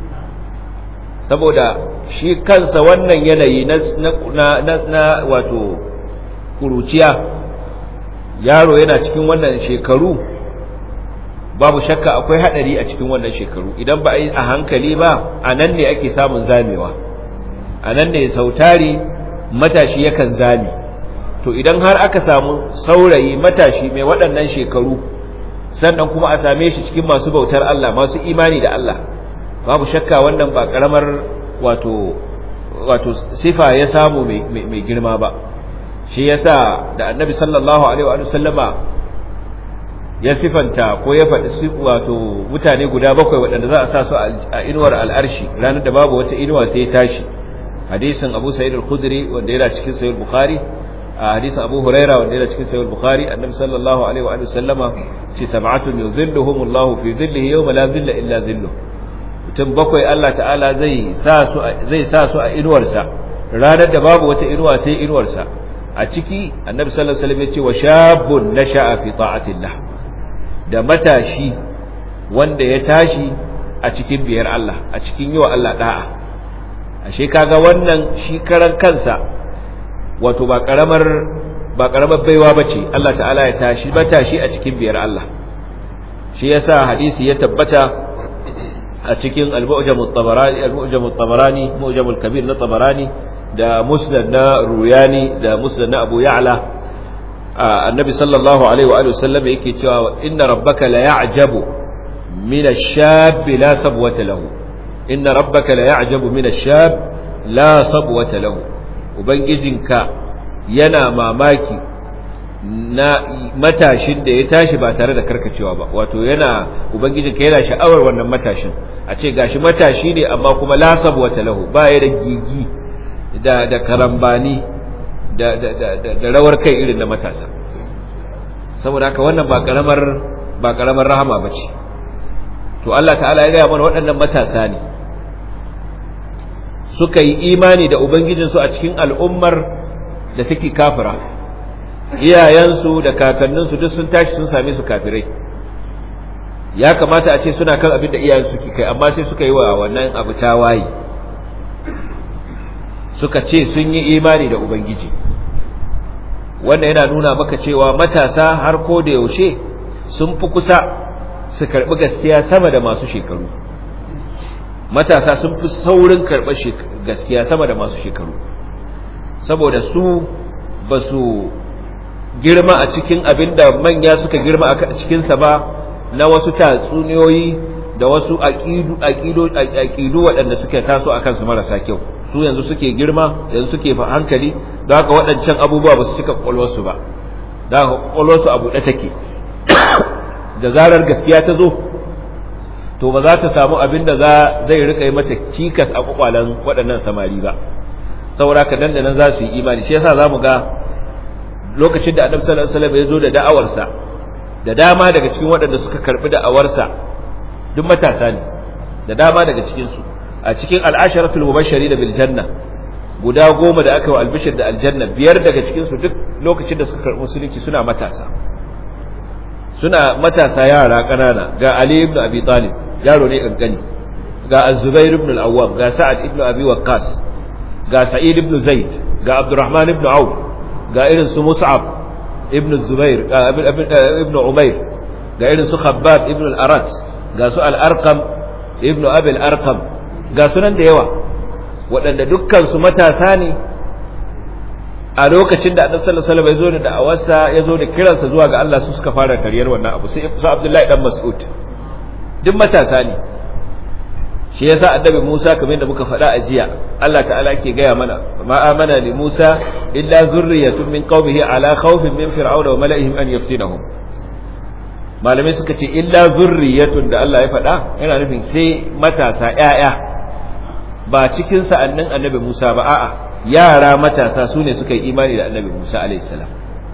saboda shi kansa wannan yanayi na na na wato kuruciya yaro yana cikin wannan shekaru babu shakka akwai hadari a cikin wannan shekaru idan ba a yi a hankali ba anan ne ake samun zamewa anan ne sautari matashi yakan zame to idan har aka samu saurayi matashi mai waɗannan shekaru sannan kuma a same shi cikin masu bautar Allah masu imani da Allah babu shakka wannan ba karamar wato wato sifa ya samu mai girma ba shi yasa da annabi sallallahu alaihi wa sallama ya sifanta ko ya faɗi wato mutane guda bakwai waɗanda za a sa su a inuwar al'arshi ranar da babu wata inuwa sai ya tashi hadisin Abu Sa'id al-Khudri wanda yana cikin Sahih Bukhari a hadisin Abu Huraira wanda yana cikin Sahih Bukhari annabi sallallahu alaihi wa sallama ce sab'atun yuzilluhumullahu fi dhillihi yawma la dhilla illa dhilluh, mutum bakwai Allah ta'ala zai sa su zai sa su a inuwarsa ranar da babu wata inuwa sai inuwarsa. A ciki annabi sallallahu alaihi wasallam ya ce wa shabun nasha'a fi ta'atillah, da matashi wanda ya tashi a cikin biyar Allah, a cikin yi wa Allah da'a. Ashe kaga wannan shi karan kansa wato ba karamar ba karamar baiwa bace Allah ta'ala ya tashi matashi a cikin biyar Allah. Shi yasa hadisi ya tabbata a cikin al-Mu'jam at-Tabarani al-Mu'jam at-Tabarani Mu'jam al-Kabir na Tabarani da Musnad na Ruyani da Musnad na Abu Ya'la, annabi sallallahu alaihi wa sallam yake cewa inna rabbaka la ya'jabu min ash-shab la sabwata lahu, inna rabbaka la ya'jabu min ash-shab la sabwata lahu, ubangijinka yana mamaki na matashin da ya tashi ba tare da karkacewa ba, wato yana ubangijinka yana sha'awar wannan matashin, a ce gashi matashi ne amma kuma la sabwata lahu, ba ya da gigi da da karambani da da da da rawar kai irin na matasa. Saboda haka wannan ba karamar ba karamar rahama bace. To Allah ta'ala ya ga mana waɗannan matasa ne suka yi imani da ubangijinsu a cikin al'ummar da take kafira, iyayensu da kakanninsu duk sun tashi sun same su kafirai. Ya kamata a ce suna kan abin da iyayensu suke kai, amma sai suka yi wa wannan abu tawaye, suka ce sun yi imani da ubangiji. Wannan yana nuna maka cewa matasa har ko da yaushe sun fi kusa su karɓi gaskiya sama da masu shekaru. Matasa sun fi saurin karɓar gaskiya sama da masu shekaru, saboda su ba su girma a cikin abin da manya suka girma a cikinsa ba, na wasu tatsuniyoyi da wasu aƙidu waɗanda suke taso a kansu marasa kyau. Su yanzu suke girma, yanzu suke hankali, da haka waɗancan abubuwa ba su cika ƙwaƙwalwarsu ba, da haka ƙwaƙwalwarsu a buɗe take. Da zarar gaskiya ta zo, to ba za ta samu abin da zai rika yi mata cikas a ƙwaƙwalen waɗannan samari ba, saboda haka nan da nan za su yi imani. Shi yasa za mu ga lokacin da Annabi sallallahu alaihi wasallam ya zo da da'awarsa, da dama daga cikin waɗanda suka karɓi da'awarsa duk matasa ne, da dama daga cikinsu. A cikin al'asharatul mubashshari da bil janna guda goma da aka yi wa albishir da aljanna, biyar daga cikinsu duk lokacin da suka karɓi musulunci suna matasa, suna matasa yara ƙanana. Ga Ali ibn Abi Talib, yaro ne kankani, ga Az-Zubair ibn al-Awwam, ga Sa'ad ibn Abi Waqqas, ga Sa'id ibn Zaid, ga Abdurrahman ibn Auf, ga irin su Mus'ab ibn Zubair ibn Umayr, ga irin su Khabbab ibn al-Arat, ga su al-Arqam ibn Abi al-Arqam, ga sunan da yawa waɗanda dukkan su matasa ne a lokacin da Annabi sallallahu alaihi wasallam ya zo da da'awarsa, ya zo da kiransa zuwa ga Allah, su suka fara kariyar wannan abu. Sai su Abdullahi dan Mas'ud duk matasa ne. Shi yasa Annabi Musa, kamar yadda muka faɗa a jiya, Allah ta'ala ke gaya mana ma amana li Musa illa zurriyatun min qaumihi ala khawfin min fir'auna wa mala'ihim an yaftinahum. Malamai suka ce illa zurriyatun da Allah ya faɗa yana nufin sai matasa ƴaƴa, ba cikin sa'annin Annabi Musa ba, a'a yara matasa su ne suka yi imani da Annabi Musa alaihi salam.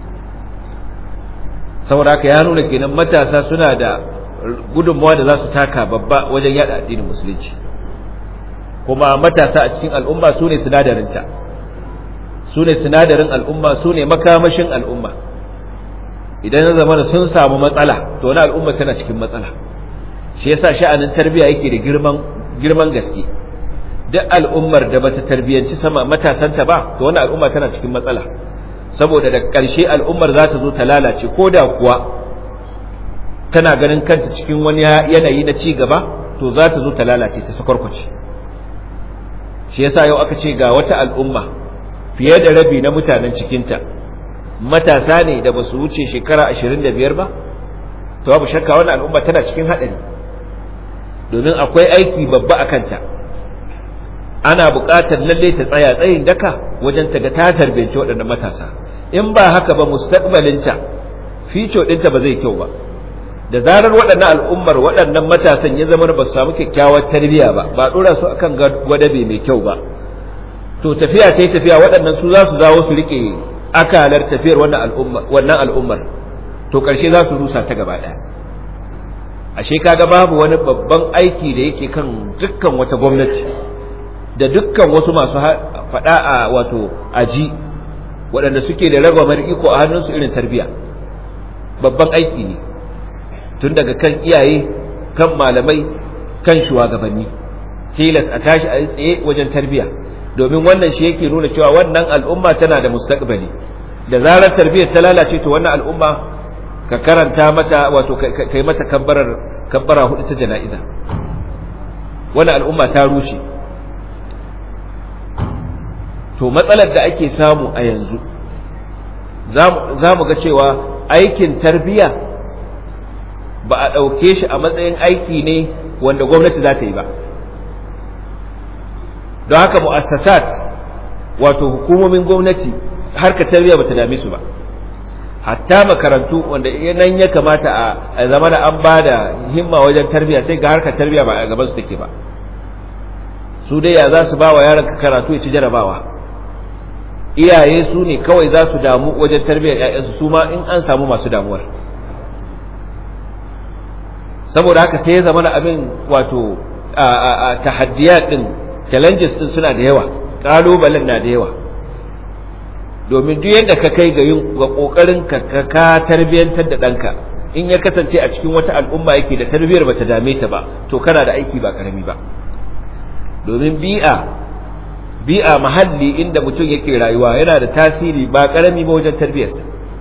Saboda haka ya nuna kenan matasa suna da gudunmawa da za su taka babba wajen yada addinin musulunci, kuma matasa a cikin al'umma su ne sinadarinta, su ne sinadarin al'umma, su ne makamashin al'umma. Idan ya zama sun samu matsala, to wani al'umma tana cikin matsala. Shi yasa sha'anin tarbiyya yake da girman girman gaske. Duk al'ummar da bata tarbiyanci sama matasanta ba, to wani al'umma tana cikin matsala, saboda da ƙarshe al'ummar za ta zo ta lalace, ko da kuwa tana ganin kanta cikin wani yanayi na ci gaba, to za ta zo ta lalace, ta sakwarkwace. Shi yasa yau aka ce ga wata al'umma fiye da rabi na mutanen cikinta matasa ne da ba su wuce shekara ashirin da biyar ba, to babu shakka wannan al'umma tana cikin haɗari, domin akwai aiki babba a kanta. Ana buƙatar lalle ta tsaya tsayin daka wajen ta ga ta tarbiyyanci waɗannan matasa. In ba haka ba, mustaqbalinta, fico ɗinta ba zai kyau ba. Da zarar waɗannan al'ummar waɗannan matasan ya zama ba su samu kyakkyawar tarbiyya ba, ba ɗora su akan gwadabe mai kyau ba, to tafiya ta yi tafiya, waɗannan su za su dawo su riƙe akalar tafiyar wannan al'umma wannan al'ummar to karshe za su rusa ta gaba daya. Ashe kaga babu wani babban aiki da yake kan dukkan wata gwamnati da dukkan wasu masu fada a wato aji waɗanda suke da ragwamar iko a hannunsu irin tarbiya. Babban aiki ne tun daga kan iyaye, kan malamai, kan shugabanni, tilas a tashi a tsaye wajen tarbiya, domin wannan shi yake nuna cewa wannan al'umma tana da mustaqbali. Da zarar tarbiyyar ta lalace to wannan al'umma ka karanta mata wato kai mata kabbarar kabbara hudu ta jana'iza, wannan al'umma ta rushe. To matsalar da ake samu a yanzu za mu ga cewa aikin tarbiya ba a ɗauke shi a matsayin aiki ne wanda gwamnati za ta yi ba. Don haka mu'assasat wato hukumomin gwamnati harkar tarbiya ba ta dame su ba. Hatta makarantu wanda nan ya kamata a zama da an ba da himma wajen tarbiya, sai ga harkar tarbiya ba a gaban su take ba. Su dai ya za su ba wa yaron karatu ya ci jarabawa. Iyaye su ne kawai za su damu wajen tarbiyyar ‘ya'yansu, su ma in an samu masu damuwar. Saboda haka sai ya zama na abin wato a tahaddiyat ɗin, challenges ɗin suna da yawa, ƙalubalen na da yawa. Domin duk yadda ka kai ga yin ga ƙoƙarin ka ka tarbiyyantar da ɗanka, in ya kasance a cikin wata al'umma yake da tarbiyyar bata dame ta ba, to kana da aiki ba ƙarami ba. Domin bi'a bi'a mahalli inda mutum yake rayuwa yana da tasiri ba karami ba wajen tarbiyarsa.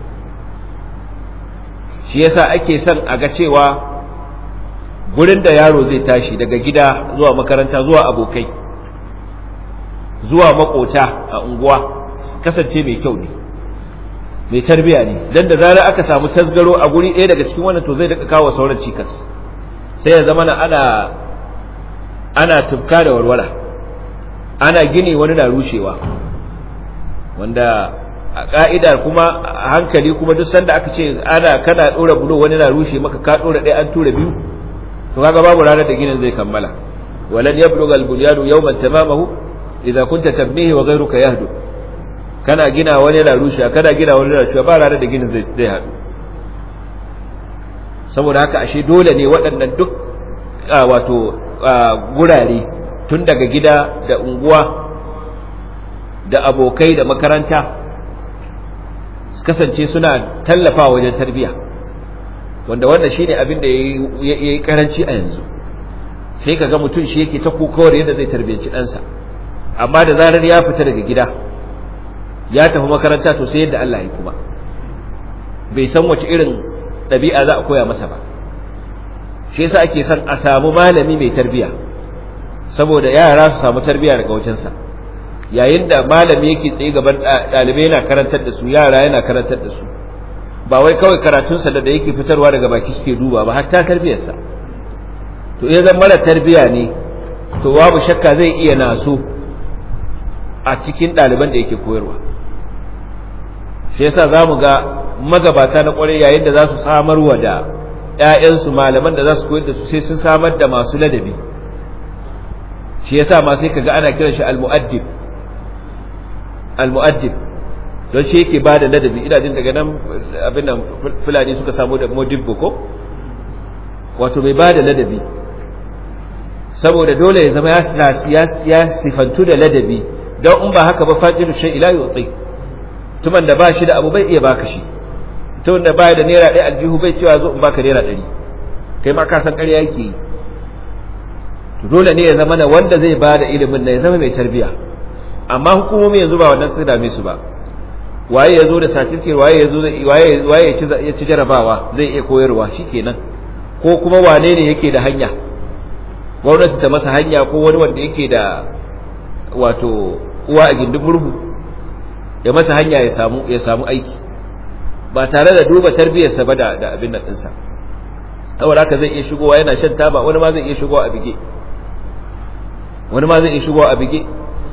Shi yasa ake son a ga cewa gurin da yaro zai tashi daga gida zuwa makaranta zuwa abokai zuwa makota a unguwa kasance mai kyau ne, mai tarbiya ne. Dan da zarar aka samu tasgaro a guri ɗaya daga cikin wannan to zai daga kawo sauran cikas, sai ya zama ana ana tufka da warwara, ana gini wani na rushewa, wanda a ka'ida kuma a hankali kuma duk sanda aka ce ana kana dora bulo wani na rushe maka, ka dora ɗaya an tura biyu, to kaga babu ranar da ginin zai kammala. walan yablugha al-bunyanu yawman tamamahu idza kunta tabnihi wa ghayruka yahdu. kana gina wani na rushe, kana gina wani na rushe, ba ranar da ginin zai zai hadu. saboda haka ashe dole ne waɗannan duk wato gurare, tun daga gida da unguwa da abokai da makaranta, su kasance suna tallafawa wajen tarbiya, wanda wannan shine abin da yayi karanci a yanzu. sai kaga mutum shi yake ta kokowar yadda zai tarbiyanci ɗansa, amma da zarar ya fita daga gida ya tafi makaranta to sai yadda Allah ya kuma bai san wace irin ɗabi'a za a koya masa ba. shi yasa ake son a samu malami mai tarbiya, saboda yara su samu tarbiya daga wajensa. yayin da malami yake tsaye gaban ɗalibai yana karantar da su, yara yana karantar da su, ba wai kawai karatunsa da yake fitarwa daga baki suke duba ba, hatta tarbiyarsa. to iya zan mara tarbiya ne, to babu shakka zai iya naso a cikin ɗaliban da yake koyarwa. shi yasa za mu ga magabata na ƙwarai yayin da za su samarwa da ‘ya'yansu malaman da za su koyar da su, sai sun samar da masu ladabi. shi yasa ma sai kaga ana kiran shi al-mu'addib al-mu'addib don shi yake bada ladabi. ina jin daga nan abin nan fulani suka samu da modibbo ko, wato mai bada ladabi, saboda dole ya zama ya ya sifantu da ladabi, don in ba haka ba fajiru shay ila yutsi. tuman da ba shi da abu bai iya baka shi, tuman da baya da naira ɗaya aljihu bai cewa zo in baka naira ɗari, kai ma ka san ƙarya yake yi. dole ne ya zama na wanda zai ba da ilimin na ya zama mai tarbiya. amma hukumomi yanzu ba wannan su dame su ba, waye ya zo da certificate, waye ya zo waye waye ya ci jarabawa zai iya koyarwa shikenan, ko kuma wane ne yake da hanya, gwamnati ta masa hanya, ko wani wanda yake da wato uwa a gindin murhu ya masa hanya ya samu ya samu aiki, ba tare da duba tarbiyarsa ba da abin nan ɗinsa. saboda haka zai iya shigowa yana shan taba, wani ma zai iya shigowa a bige wani ma zai iya shigowa a bige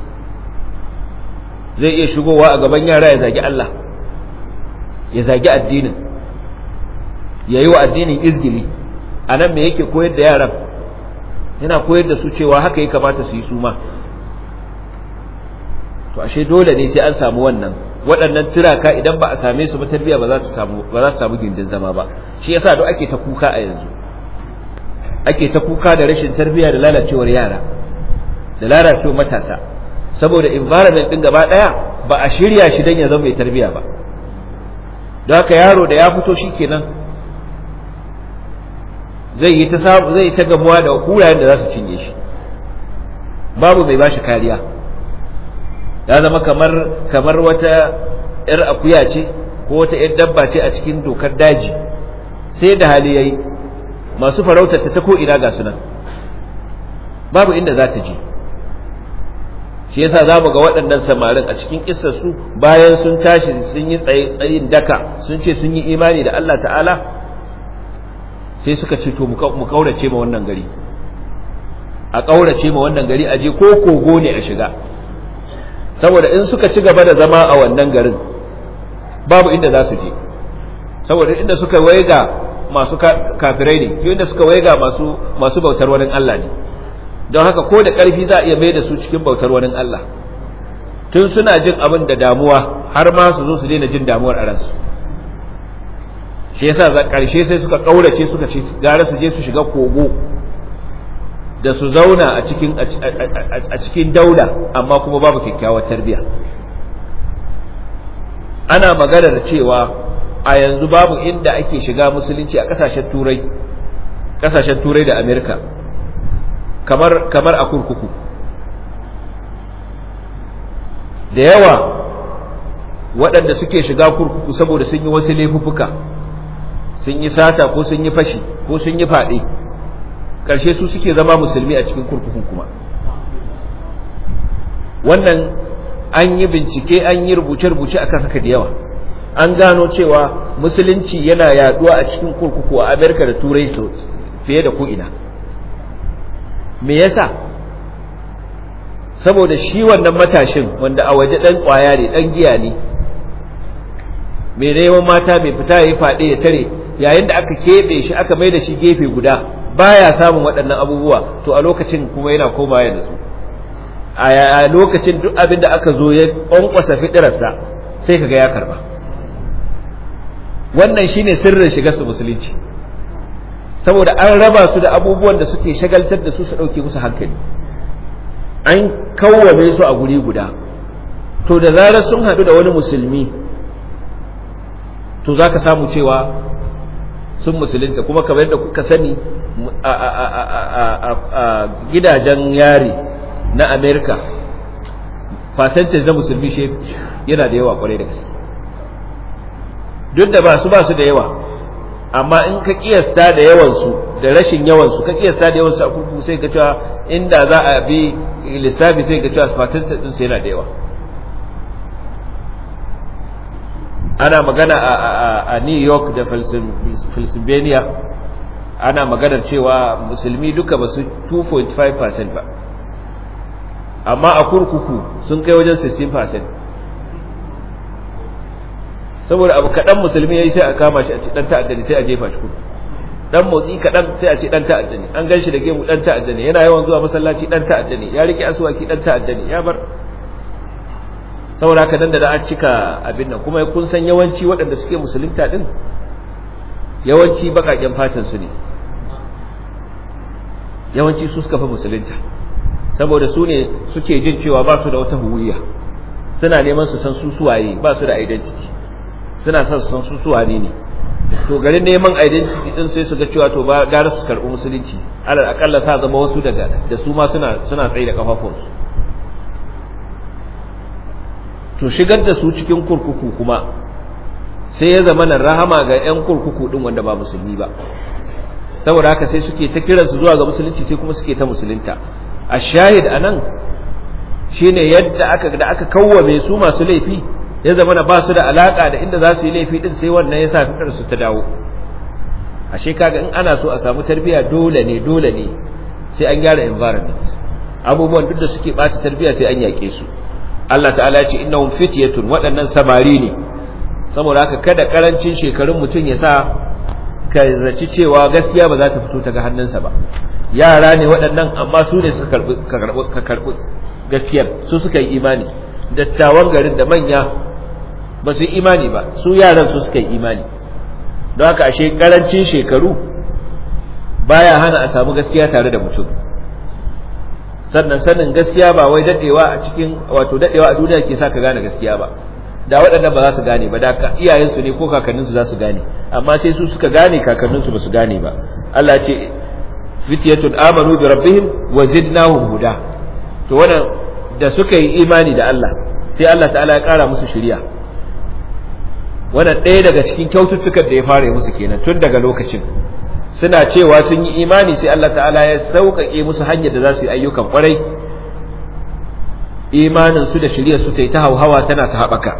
zai iya shigowa a gaban yara ya zagi Allah, ya zagi addinin, ya yi wa addinin izgili. a nan me yake koyar da yaran? yana koyar da su cewa haka ya kamata su yi su ma. to ashe dole ne sai an samu wannan waɗannan turaka idan ba a same su ba tarbiyya ba za ta samu ba za su samu gindin zama ba. Shi yasa duk ake ta kuka a yanzu ake ta kuka da rashin tarbiyya da lalacewar yara da lalacewar matasa, saboda environment din gaba daya ba a shirya shi dan ya zama mai tarbiyya ba. don haka yaro da ya fito shikenan zai yi ta samu zai ta gamuwa da kurayen da za su cinye shi, babu mai bashi kariya, ya zama kamar kamar wata yar akuya ce ko wata yar dabba ce a cikin dokar daji, sai da hali yayi masu farautar ta ta ko ina ga sunan babu inda za ta je. shi yasa za mu ga waɗannan samarin a cikin kissar su bayan sun tashi sun yi tsayin daka sun ce sun yi imani da Allah ta'ala, sai suka ce to mu kaurace ma wannan gari, a kaurace ma wannan gari aje ko kogo ne a shiga, saboda in suka ci gaba da zama a wannan garin babu inda za su je, saboda inda suka waiga masu kafirai ne, inda suka waiga masu masu bautar wani Allah ne, don haka ko da ƙarfi za a iya mai da su cikin bautar wani Allah, tun suna jin abin da damuwa har ma su zo su daina jin damuwar a ransu. shi yasa za ƙarshe sai suka ƙaurace suka ce gara su je su shiga kogo da su zauna a cikin a cikin daula, amma kuma babu kyakkyawar tarbiyya. ana maganar cewa a yanzu babu inda ake shiga musulunci a ƙasashen turai ƙasashen turai da Amerika kamar kamar a kurkuku. da yawa waɗanda suke shiga kurkuku saboda sun yi wasu laifuffuka, sun yi sata ko sun yi fashi ko sun yi faɗe, ƙarshe su suke zama musulmi a cikin kurkukun kuma. wannan an yi bincike an yi rubuce-rubuce a kan haka da yawa, an gano cewa musulunci yana yaduwa a cikin kurkuku a Amerika da Turai fiye da ko'ina. me yasa? saboda shi wannan matashin wanda a waje ɗan ƙwaya ne, ɗan giya ne, mai neman mata mai fita ya yi faɗe ya tare, yayin da aka keɓe shi aka mai da shi gefe guda baya samun waɗannan abubuwa, to a lokacin kuma yana komawa da su. a lokacin duk abin da aka zo ya ƙwanƙwasa fiɗirarsa sai kaga ya karɓa. wannan shine sirrin shiga su musulunci, saboda an raba su da abubuwan da suke shagaltar da su su ɗauke musu hankali, an kawwame su a guri guda. to da zarar sun haɗu da wani musulmi to za ka samu cewa sun musulunta. kuma kamar yadda kuka sani a gidajen yari na Amerika percentage na musulmi yana da yawa kwarai da gaske, duk da ba su ba su da yawa, amma in ka kiyasta da yawansu da rashin yawansu ka kiyasta da yawansu a kurkuku sai ka cewa inda za a bi lissafi sai ka cewa percentage din sai yana da yawa. ana magana a New York da Pennsylvania ana maganar cewa musulmi duka ba su two point five percent ba, amma a kurkuku sun kai wajen sixteen percent. saboda abu kaɗan musulmi ya yi sai a kama shi a ce ɗan ta'adda ne sai a jefa shi kurkuku, ɗan motsi kaɗan sai a ce ɗan ta'adda ne, an gan shi da gemu ɗan ta'adda ne, yana yawan zuwa masallaci ɗan ta'adda ne, ya riƙe asuwaki ɗan ta'adda ne, ya bar. saboda haka nan da an cika abin nan. kuma kun san yawanci waɗanda suke musulunta din yawanci baƙaƙen fatan su ne, yawanci su suka fi musulunta, saboda su ne suke jin cewa ba su da wata huwiya, suna neman su san su suwaye, ba su da identity, suna son su san su suwane ne. to garin neman identity din sai su ga cewa to ba gara su karɓi musulunci, alal akalla sa zama wasu daga da su ma suna suna tsaye da kafafunsu. to shigar da su cikin kurkuku kuma sai ya zama na rahama ga 'yan kurkuku din wanda ba musulmi ba, saboda haka sai suke ta kiransu zuwa ga musulunci, sai kuma suke ta musulunta. a shahid a nan shi ne yadda aka da aka kawwame su masu laifi ya zama na ba su da alaƙa da inda za su yi laifi din, sai wannan ya sa fitarsu ta dawo. ashe kaga in ana so a samu tarbiyya dole ne dole ne sai an gyara environment, abubuwan duk da suke ɓata tarbiyya sai an yaƙe su. Allah ta'ala ya ce innahum fityatun, waɗannan samari ne, saboda haka kada karancin shekarun mutum ya sa ka zaci cewa gaskiya ba za ta fito ta ga hannunsa ba. yara ne waɗannan, amma su ne suka karɓi gaskiyar, su suka yi imani. dattawan garin da manya ba su yi imani ba, su yaran su suka yi imani. Don haka ashe karancin shekaru baya hana a samu gaskiya tare da mutum. Sannan sanin gaskiya ba wai dadewa a cikin wato dadewa a duniya ke sa ka gane gaskiya ba. Da waɗannan ba za su gane ba, da iyayensu ne ko kakanninsu za su gane, amma sai su suka gane kakanninsu ba su gane ba. Allah ce fityatun amanu bi rabbihim wa zidnahum huda. To wannan da suka yi imani da Allah sai Allah ta'ala ya ƙara musu shiriya. Wannan ɗaya daga cikin kyaututtukan da ya fara yi musu kenan tun daga lokacin. Suna cewa sun yi imani sai Allah ta'ala ya sauƙaƙe musu hanyar da za su yi ayyukan ƙwarai, imanin su da shiriyar su ta yi ta hauhawa tana ta haɓaka.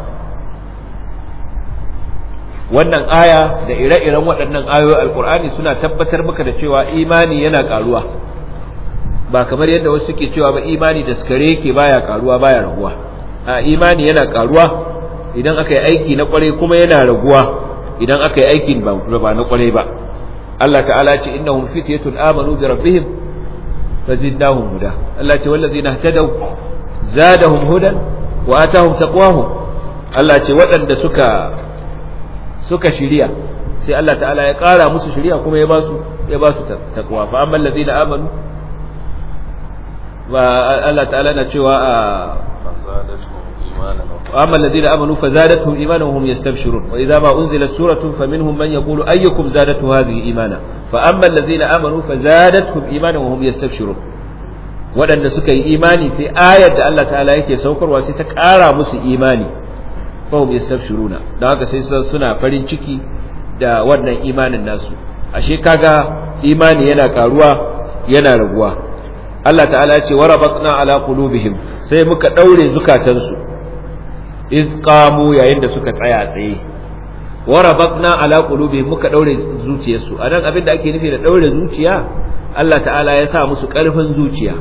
Wannan aya da ire-iren waɗannan ayoyin alkur'ani suna tabbatar maka da cewa imani yana ƙaruwa, ba kamar yadda wasu suke cewa ba imani da skare yake baya ƙaruwa baya raguwa. A imani yana ƙaruwa idan aka yi aiki na ƙwarai, kuma yana raguwa idan aka yi aikin ba na ƙwarai ba. Allah ta'ala ce innahum fityatun amanu bi rabbihim fazidnahum huda. Allah ce wallazina ihtadaw zadahum hudan wa atahum taqwahum. Allah ce waɗanda suka suka shiriya sai Allah ta'ala ya ƙara musu shiriya kuma ya ba su ya ba su taqwa. Fa ammal ladina amanu wa Allah ta'ala na cewa zadatuhum imanan wa ammal ladina amanu fazadatuhum imanan wa hum yastabshirun. Wa idza ma unzilat suratun faminhum man yaqulu ayyukum zadatu hadhihi imana fa ammal ladina amanu fazadatuhum imanan wa hum yastabshirun. Waɗanda suka yi imani sai ayar da Allah ta'ala yake saukarwa sai ta ƙara musu imani, fahum yastabshiruna, da haka sai suna farin ciki da wannan imanin nasu. Ashe kaga imani yana karuwa yana raguwa. Allah ta'ala ya ce wa rabatna ala qulubihim, sai muka daure zukatansu iz qamu, yayin da suka tsaya tsaye. Wa rabatna ala qulubihim, muka daure zuciyarsu. anan abin da ake nufi da daure zuciya, Allah ta'ala ya sa musu karfin zuciya,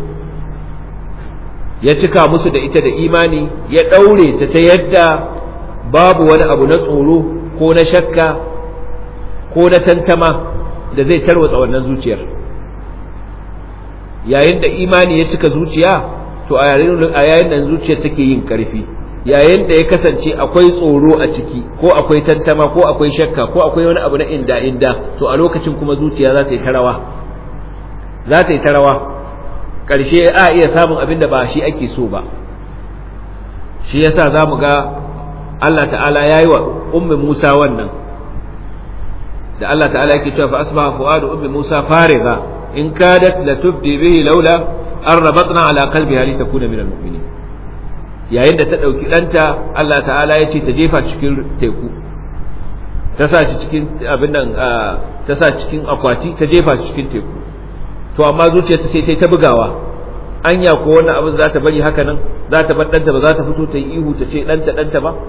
ya cika musu da ita da imani, ya daure ta ta yadda babu wani abu na tsoro ko na shakka ko na tantama da zai tarwatsa wannan zuciyar. Yayin da imani ya cika zuciya, to a yayin da zuciyar take yin ƙarfi. Yayin da ya kasance akwai tsoro a ciki, ko akwai tantama, ko akwai shakka, ko akwai wani abu na inda inda, to a lokacin kuma zuciya za ta yi tarawa za ta yi tarawa ƙarshe a iya samun abin da ba shi ake so ba. Shi yasa zamu ga Allah ta'ala yayi wa ummi Musa wannan, da Allah ta'ala yake cewa fa asbaha fuadu ummi Musa fariga in kadat la tubdi bihi laula an rabatna ala qalbiha litakuna min almu'minin. Yayin da ta dauki danta, Allah ta'ala ya ce ta jefa cikin teku, ta sa shi cikin abin nan, ta sa cikin akwati, ta jefa shi cikin teku. To amma zuciyarta sai ta ta bugawa, anya ko wannan abin za ta bari haka nan, za ta bar danta ba za ta fito ta yi ihu ta ce danta danta ba.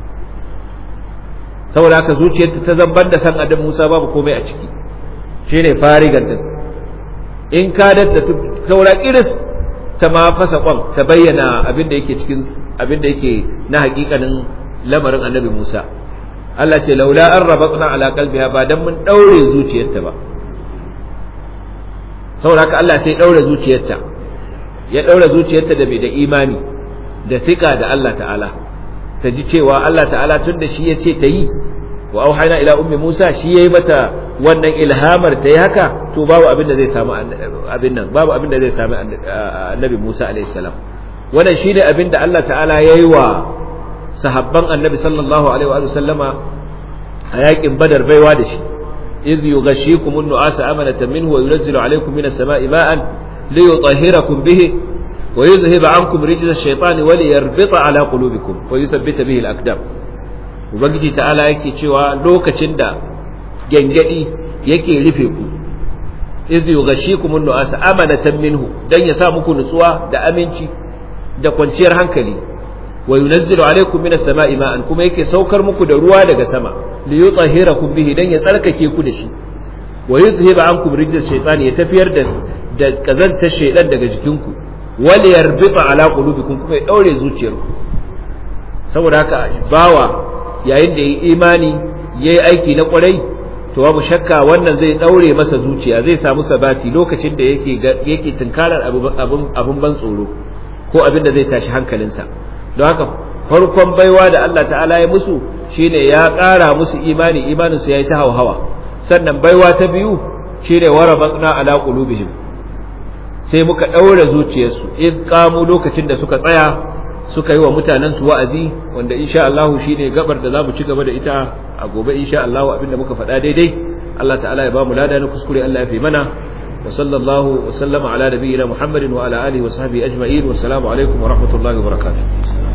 Saboda haka zuciyarta ta zamban da san adam Musa babu komai a ciki, shine farigan din. In ka da saura kiris ta ma fasa kwan, ta bayyana abin da yake cikin abin da yake na hakikanin lamarin annabi Musa. Allah ce laula an rabatna ala qalbiha, ba dan mun daure zuciyarta ba. Saboda haka Allah sai daure zuciyarta, ya daure zuciyarta da bai da imani da thika da Allah ta'ala, ta ji cewa Allah ta'ala tun da shi ya ce ta yi, wa auhayna ila ummi Musa, shi yayi mata wannan ilhamar ta yi haka, to babu abin da zai samu abin nan, babu abin da zai samu annabi Musa alaihi salam. Wannan shine abin da Allah ta'ala yayi wa sahabban annabi sallallahu alaihi wa sallama a yakin Badar baiwa da shi. iz yughashshikum an-nu'asa amanatan minhu wa yunazzilu alaykum minas sama'i ma'an liyutahhirakum bihi wa yuzhiba ankum rijza ash-shaytani wa liyarbita ala qulubikum wa yuthabbita bihi al-aqdam. Ubangiji ta'ala yake cewa lokacin da gengedi yake rufe ku, iz yughashshikum an-nu'asa amanatan minhu, dan ya sa muku nutsuwa da aminci da kwanciyar hankali, wa yunazzilu alaykum minas sama'i ma'an, kuma yake saukar muku da ruwa daga sama, liyutahhirakum bihi, dan ya tsarkake ku da shi, wa yuzhiba ankum rijza ash-shaytani, ya tafiyar da da kazantar shaydan daga jikinku, wal yarbita ala qulubikum, kuma ya daure zuciyarku. Saboda haka bawa yayin da yayi imani yayi aiki na kwarai, to babu shakka wannan zai daure masa zuciya, zai samu sabati lokacin da yake yake tunkarar abun abun ban tsoro ko abin da zai tashi hankalinsa. Don haka farkon baiwa da Allah ta'ala ya musu shine ya ƙara musu imani imanin su yayi ta hawa sannan baiwa ta biyu shine warabatna ala qulubihim sai muka daura zuciyarsu id qamu lokacin da suka tsaya suka yi wa mutanen su wa'azi wanda insha Allah shine gabar da zamu ci gaba da ita a gobe insha Allah abinda muka faɗa daidai Allah ta'ala ya ba mu lada na kuskure Allah ya fi mana wa sallallahu wa sallama ala nabiyyina Muhammadin wa ala alihi wa sahbihi ajma'in wa assalamu alaikum wa rahmatullahi wa barakatuh